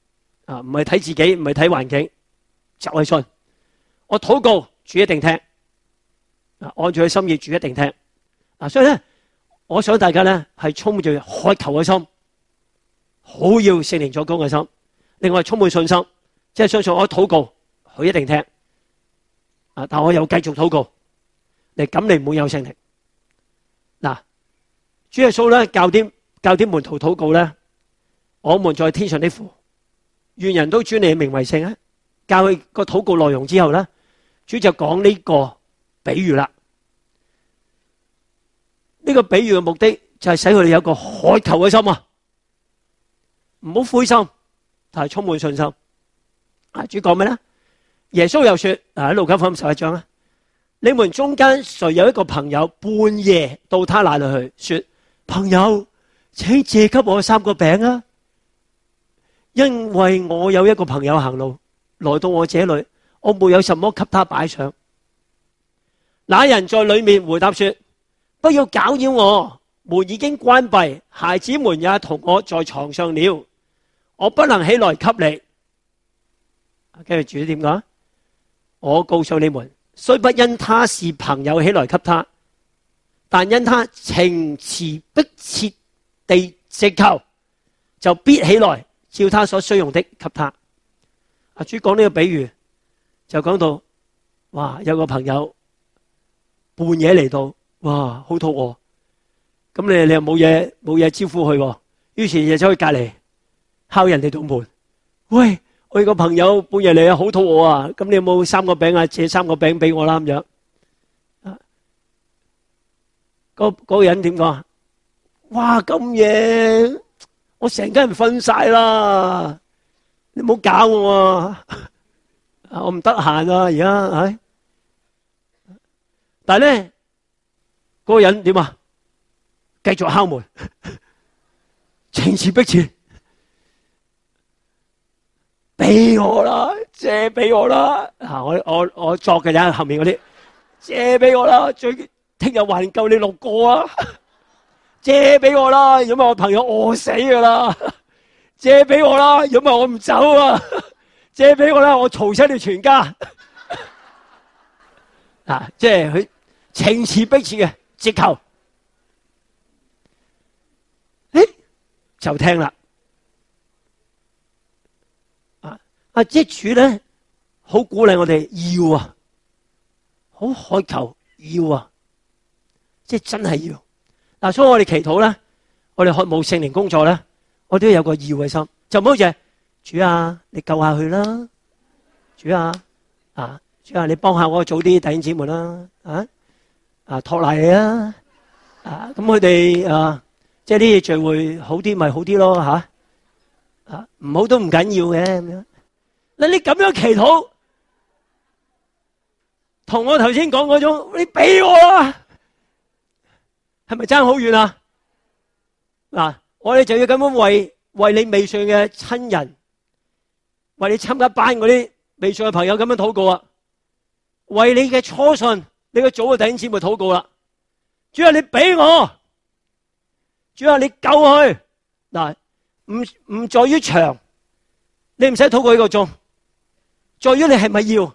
啊，唔係睇自己，唔係睇環境，就係信。我禱告，主一定聽。啊，按住佢心意，主一定聽。啊，所以咧，我想大家咧係充滿住渴求嘅心，好要聖靈作工嘅心。另外充滿信心，即係相信我禱告，佢一定聽。啊，但我又繼續禱告，你咁你唔會有聖靈。嗱，主耶穌咧教啲教啲門徒禱告咧，我們在天上的父，願人都尊你嘅名為聖啊！教佢個禱告內容之後咧，主就講呢個比喻啦。呢個比喻嘅目的就係使佢哋有一個渴求嘅心啊，唔好灰心，但係充滿信心。啊，主講咩咧？耶穌又說：啊，喺路加福音十一章啊，你們中間誰有一個朋友半夜到他那裏去，說：朋友，請借給我三個餅啊，因為我有一個朋友行路來到我這裏，我沒有什麼給他擺上。那人在裏面回答說：不要攪擾我，門已經關閉，孩子們也同我在床上了，我不能起來給你。跟住主點講？我告訴你們，雖不因他是朋友起來給他，但因他情詞迫切地直求，就必起來照他所需用的給他。阿主講呢個比喻，就講到，哇，有個朋友半夜嚟到，哇，好肚餓，咁你你又冇嘢冇嘢招呼佢，於是就走去隔籬敲人哋道門，喂，我有個朋友半夜嚟啊，好肚餓啊，咁你有冇三個餅啊？借三個餅俾我啦咁樣。啊，嗰嗰個人點講啊？哇，咁夜，我成家人瞓晒啦，你唔好搞我啊！我唔得閒啊，而家係。但係咧，嗰個人點啊？繼續敲門，情詞迫切。俾我啦，借俾我啦！啊，我我我作嘅啫，後面嗰啲借俾我啦，最聽日還夠你六個啊！借俾我啦，如果唔係我朋友餓死噶啦！借俾我啦，如果唔係我唔走啊！借俾我啦，我嘈親你全家！啊，即係佢情詞迫切嘅直求，誒，就聽啦。啊！即主咧，好鼓勵我哋要啊，好渴求要啊，即係真係要。嗱，所以我哋祈禱咧，我哋渴慕聖靈工作咧，我都要有個要嘅心，就唔好似係主啊，你救下佢啦，主啊，啊，主啊，你幫下我早啲弟兄姊妹啦，啊，啊，托賴你啦，啊，咁佢哋啊，即係呢啲聚會好啲咪好啲咯，吓，啊，唔好都唔緊要嘅咁樣。嗱，你咁樣祈禱，同我頭先講嗰種，你俾我啦，係咪爭好遠啊？嗱，我哋就要咁樣為為你未信嘅親人，為你參加班嗰啲未信嘅朋友咁樣禱告啊，為你嘅初信、你嘅早嘅弟兄姊妹禱告啦。主啊，你俾我，主啊，你救佢。嗱，唔唔在於長，你唔使禱告一個鐘。在於你係咪要，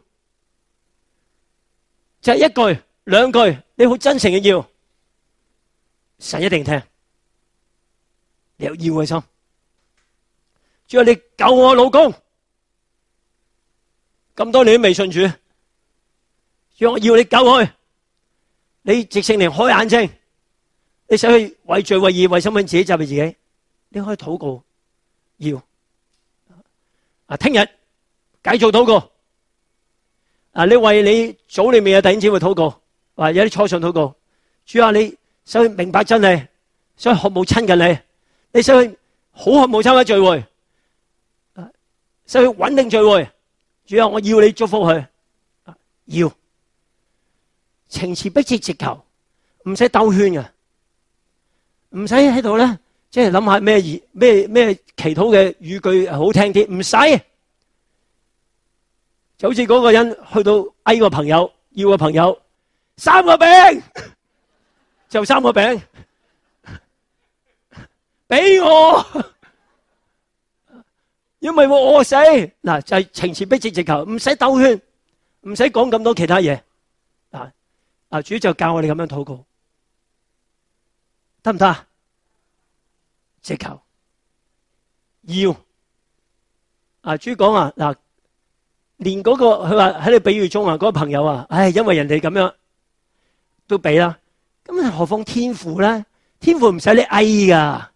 就係一句兩句，你好真誠嘅要，神一定聽。你有要嘅心，主啊，你救我老公，咁多年都未信主，主我要你救佢，你直聖靈開眼睛，你想去為罪為義為身份自己責備自己，你可以禱告要。啊，聽日。繼續禱告，啊！你為你組裏面嘅弟兄姊妹禱告，或者有啲初信禱告。主啊，你想去明白真理，想去渴慕親近你，你想去好渴慕參加聚會，想去穩定聚會。主啊，我要你祝福佢，要情詞迫切直求，唔使兜圈嘅，唔使喺度咧，即係諗下咩語咩咩祈禱嘅語句好聽啲，唔使。就好似嗰個人去到嗌個朋友，要個朋友三個餅，就三個餅，俾我， 如果唔係我餓死。嗱，就係情詞迫切直求，唔使兜圈，唔使講咁多其他嘢。啊啊，主就教我哋咁樣禱告，得唔得啊？直求要啊，主講啊，嗱，連嗰個佢話喺你比喻中啊，嗰個朋友啊，唉，因為人哋咁樣都俾啦，咁何況天父咧？天父唔使你嗌噶，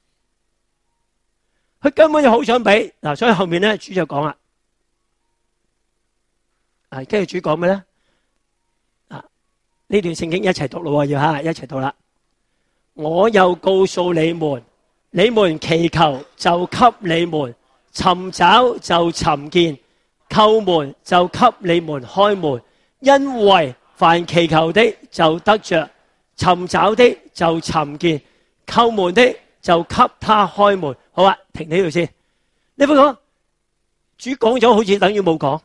佢根本就好想俾嗱，所以後面咧主就講啦，啊，跟住主講咩咧？啊，呢段聖經一齊讀咯，要吓一齊讀啦。我又告訴你們，你們祈求就給你們，尋找就尋見，叩門就給你們開門。因為凡祈求的就得着，尋找的就尋見，叩門的就給他開門。好啊，停呢度先。你唔好講，主講咗好似等於冇講。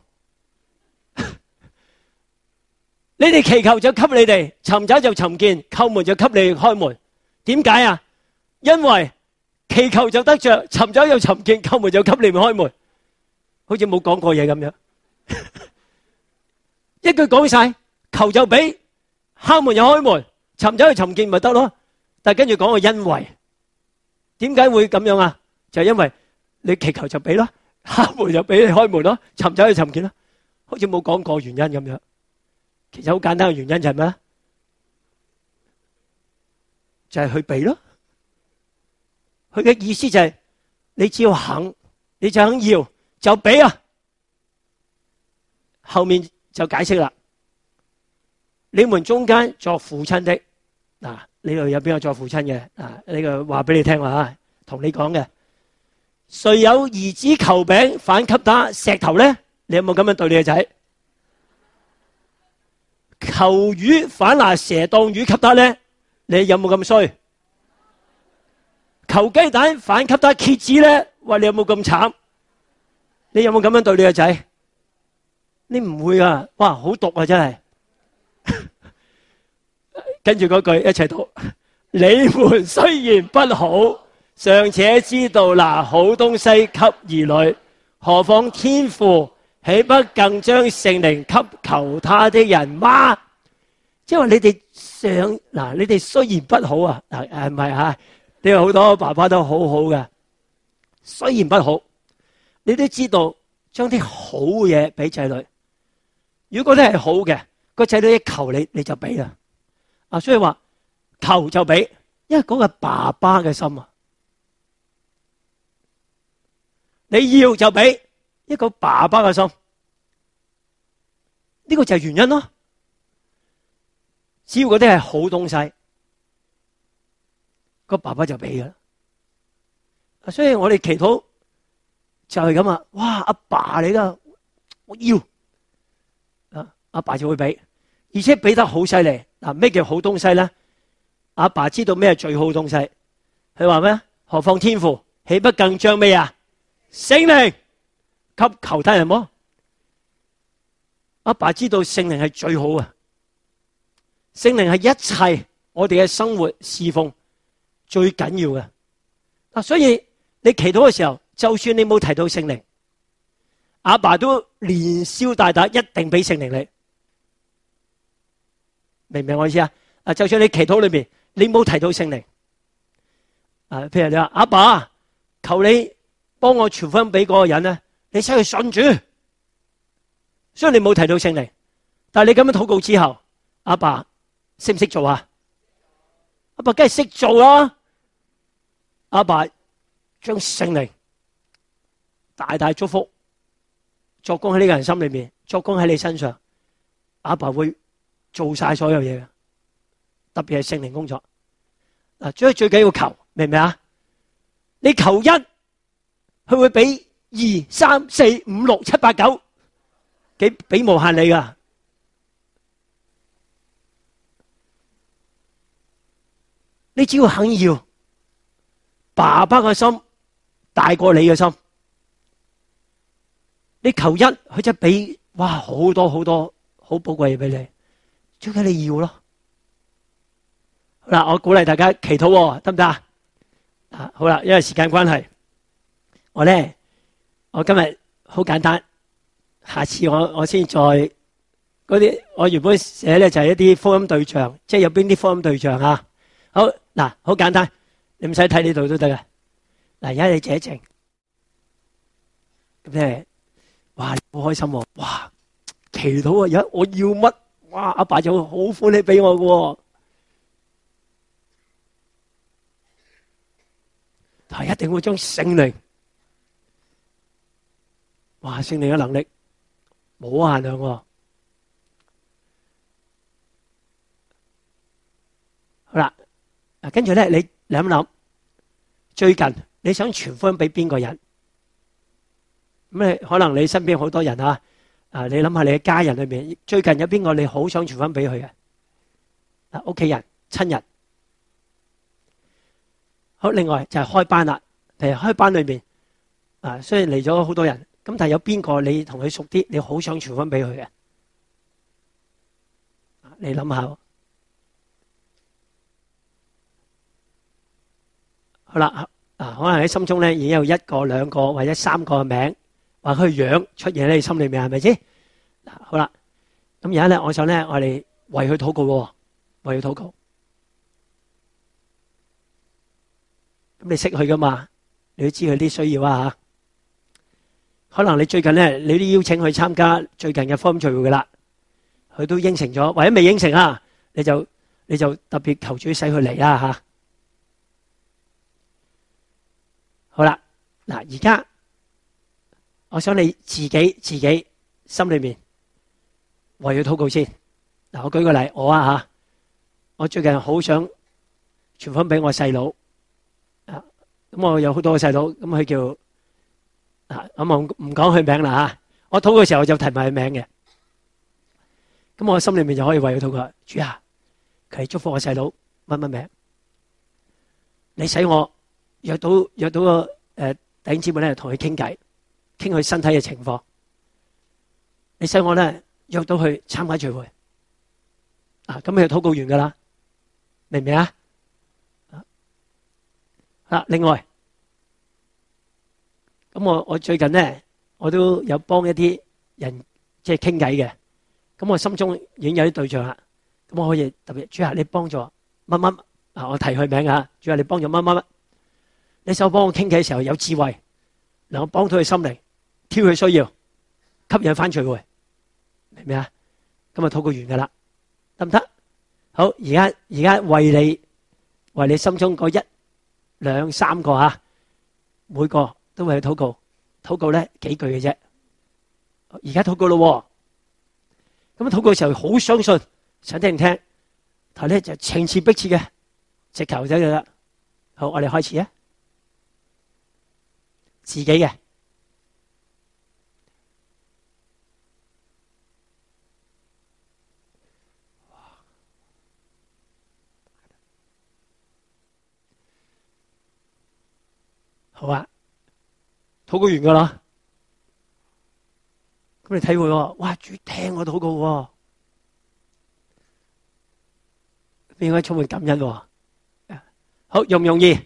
你哋祈求就給你哋，尋找就尋見，叩門就給你哋開門。點解啊？因為祈求就得着，尋找就尋見，叩門就給你們開門。好似冇講過嘢咁樣。一句講晒，求就俾，敲門又開門，尋找就尋見咪得咯。但係跟住講個因為，點解會咁樣啊？就係因為你祈求就俾咯，敲門就俾你開門咯，尋找就尋見咯。好似冇講過原因咁樣。其實好簡單嘅原因就係咩咧？就係去俾咯。佢嘅意思就係你只要肯，你就肯要就俾啊。後面就解釋啦。你們中間作父親的嗱，呢度有邊個作父親嘅啊？呢個話俾你聽話，同你講嘅。誰有兒子求餅反給他石頭咧？你有冇咁樣對你嘅仔？求魚反拿蛇當魚給他咧？你有冇咁衰？求雞蛋反給他蠍子咧？喂，你有冇咁慘？你有冇咁樣對你個仔？你唔會啊！哇，好毒啊，真係。跟住嗰句一齊讀：你們雖然不好，尚且知道拿好東西給兒女，何況天父豈不更將聖靈給求他的人嗎？即係話你哋想嗱，你哋雖然不好啊，嗱係咪吓？你有好多爸爸都好好嘅，雖然不好，你都知道將啲好嘢俾仔女。如果嗰啲係好嘅，個仔女一求你，你就俾啦。啊，所以話求就俾，因為嗰個爸爸嘅心啊，你要就俾，一個爸爸嘅心，呢個就係原因咯。只要嗰啲係好東西，個爸爸就俾噶啦。所以我哋祈禱就係咁啊！哇，阿爸嚟噶，我要啊，阿爸就會俾，而且俾得好犀利。嗱，咩叫好東西咧？阿爸知道咩係最好東西。佢話咩？何況天父豈不更將咩啊？聖靈給求他人麼？阿爸知道聖靈係最好啊！聖靈係一切我哋嘅生活侍奉最緊要嘅。啊，所以你祈禱嘅時候，就算你冇提到聖靈，阿爸都連消帶打，一定俾聖靈你。明唔明我意思啊？啊，就算你祈禱裏面你冇提到聖靈，啊，譬如你話阿爸，求你幫我傳福音俾嗰個人咧，你出去信主，雖然你冇提到聖靈，但係你咁樣禱告之後，阿爸識唔識做啊？阿爸梗係識做啦。阿爸將聖靈大大祝福作工喺呢個人心裏面，作工喺你身上，阿爸會做晒所有嘢嘅，特別係聖靈工作。嗱，最最緊要求，明唔明啊？你求一，佢會俾二、三、四、五、六、七、八、九，幾俾無限你噶。你只要肯要，爸爸嘅心大過你嘅心。你求一，佢就俾哇好多好多好寶貴嘢俾你。最緊你要咯。好啦，我鼓勵大家祈禱，得唔得啊？啊，好啦，因為時間關係，我咧我今日好簡單，下次我我先再嗰啲，我原本寫咧就係一啲福音對象，即係有邊啲福音對象啊？好嗱，好簡單，你唔使睇呢度都得嘅。嗱，而家你靜一靜，咁即係，哇，好開心喎！哇，祈禱啊！而家我要乜？哇，阿爸就好歡喜俾我嘅，但係一定會將聖靈，哇，聖靈嘅能力冇限量喎。好啦，嗱，跟住咧，你諗諗，最近你想傳福音俾邊個人？咁你可能你身邊好多人啊，啊，你諗下你嘅家人裏面，最近有邊個你好想傳福音俾佢嘅？啊，屋企人、親人。好，另外就係開班啦。譬如開班裏面，啊，雖然嚟咗好多人，咁但係有邊個你同佢熟啲，你好想傳福音俾佢嘅？你諗下。好啦，啊，可能喺心中咧已經有一個、兩個或者三個嘅名，或佢樣出現喺你心裏面，係咪先？嗱，好啦，咁而家咧，我想咧，我哋為佢禱告喎，為佢禱告。咁你識佢噶嘛？你都知佢啲需要啊吓。可能你最近咧，你都邀請佢參加最近嘅福音聚會噶啦，佢都應承咗，或者未應承啊，你就你就特別求主使佢嚟啦吓。好啦，嗱，而家我想你自己自己心裏面為佢禱告先。嗱，我舉個例，我啊吓，我最近好想傳福音俾我細佬，啊，咁我有好多個細佬，咁佢叫啊，咁我唔講佢名啦吓，我禱嘅時候就提埋佢名嘅，咁我心裏面就可以為佢禱告，主啊，佢祝福我細佬乜乜名，你使我約到約到個誒弟兄姊妹咧，同佢傾偈，傾佢身體嘅情況。你使我咧約到佢參加聚會，啊，咁佢就禱告完噶啦，明唔明啊？啊，另外，咁我我最近咧，我都有幫一啲人即係傾偈嘅，咁我心中已經有啲對象啦，咁我可以特別，主啊，你幫助乜乜啊，我提佢名啊，主啊，你幫助乜乜乜。你手幫我傾偈嘅時候有智慧，能夠幫到佢心靈，挑佢需要，吸引翻聚會，明唔明啊？今日禱告完噶啦，得唔得？好，而家而家為你為你心中嗰一兩三個啊，每個都為佢禱告，禱告咧幾句嘅啫。而家禱告咯，咁禱告嘅時候好相信，想聽唔聽？但係咧就情詞迫切嘅，直球仔就得。好，我哋開始啊！自己嘅，好啊，禱告完噶啦，咁你睇會喎，哇，主聽我禱告喎，應該充滿感恩喎。好，容唔容易？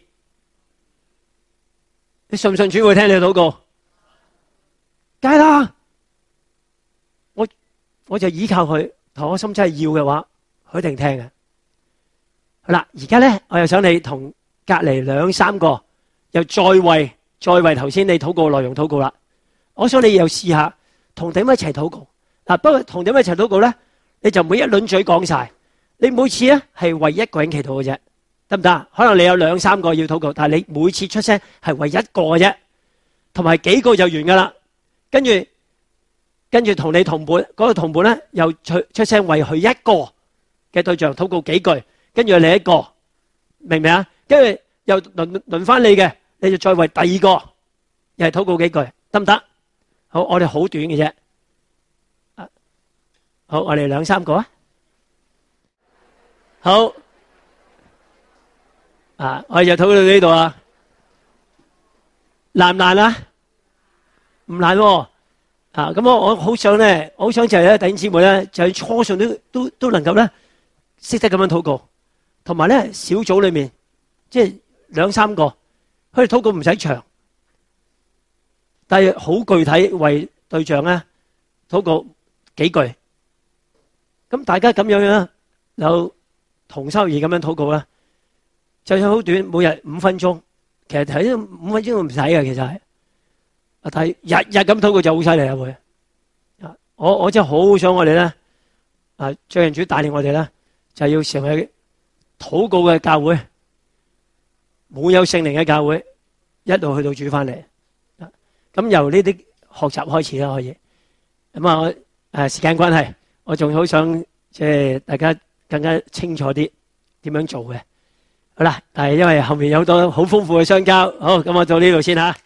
你信唔信主會聽你嘅禱告？梗係啦，我我就依靠佢，同我心真係要嘅話，佢一定聽嘅。好啦，而家咧，我又想你同隔籬兩三個，又再為再為頭先你禱告內容禱告啦。我想你又試下同點一齊禱告。嗱，不過同點一齊禱告咧，你就唔會一輪嘴講晒，你每次咧係為一個人祈禱嘅啫。得唔得？可能你有兩三個要禱告，但係你每次出聲係為一個嘅啫，同埋幾個就完噶啦。跟住跟住同你同伴嗰個同伴咧，又出出聲為佢一個嘅對象禱告幾句，跟住你一個，明唔明啊？跟住又輪輪翻你嘅，你就再為第二個又係禱告幾句，得唔得？好，我哋好短嘅啫。好，我哋兩三個啊。好。啊！我哋就討論到呢度啊，難唔難啊？唔難喎。啊，咁我我好想咧，好想就係咧弟兄姊妹咧，就係初信都都都能夠咧識得咁樣禱告，同埋咧小組裏面即係兩三個，佢哋禱告唔使長， 但係好具體為對象咧禱告幾句。咁大家咁樣樣有同心合意咁樣禱告啦，就算好短，每日五分鐘，其實睇五分鐘都唔使嘅，其實係。啊，但係日日咁禱告就好犀利啦會。啊，我我真係好想我哋咧，啊，最近主帶領我哋咧，就要成為禱告嘅教會，滿有聖靈嘅教會，一路去到主翻嚟。啊，咁由呢啲學習開始啦，可以。咁啊，我誒時間關係，我仲好想即係大家更加清楚啲點樣做嘅。好啦，但係因為後面有好多好豐富嘅相交，好，咁我到呢度先吓。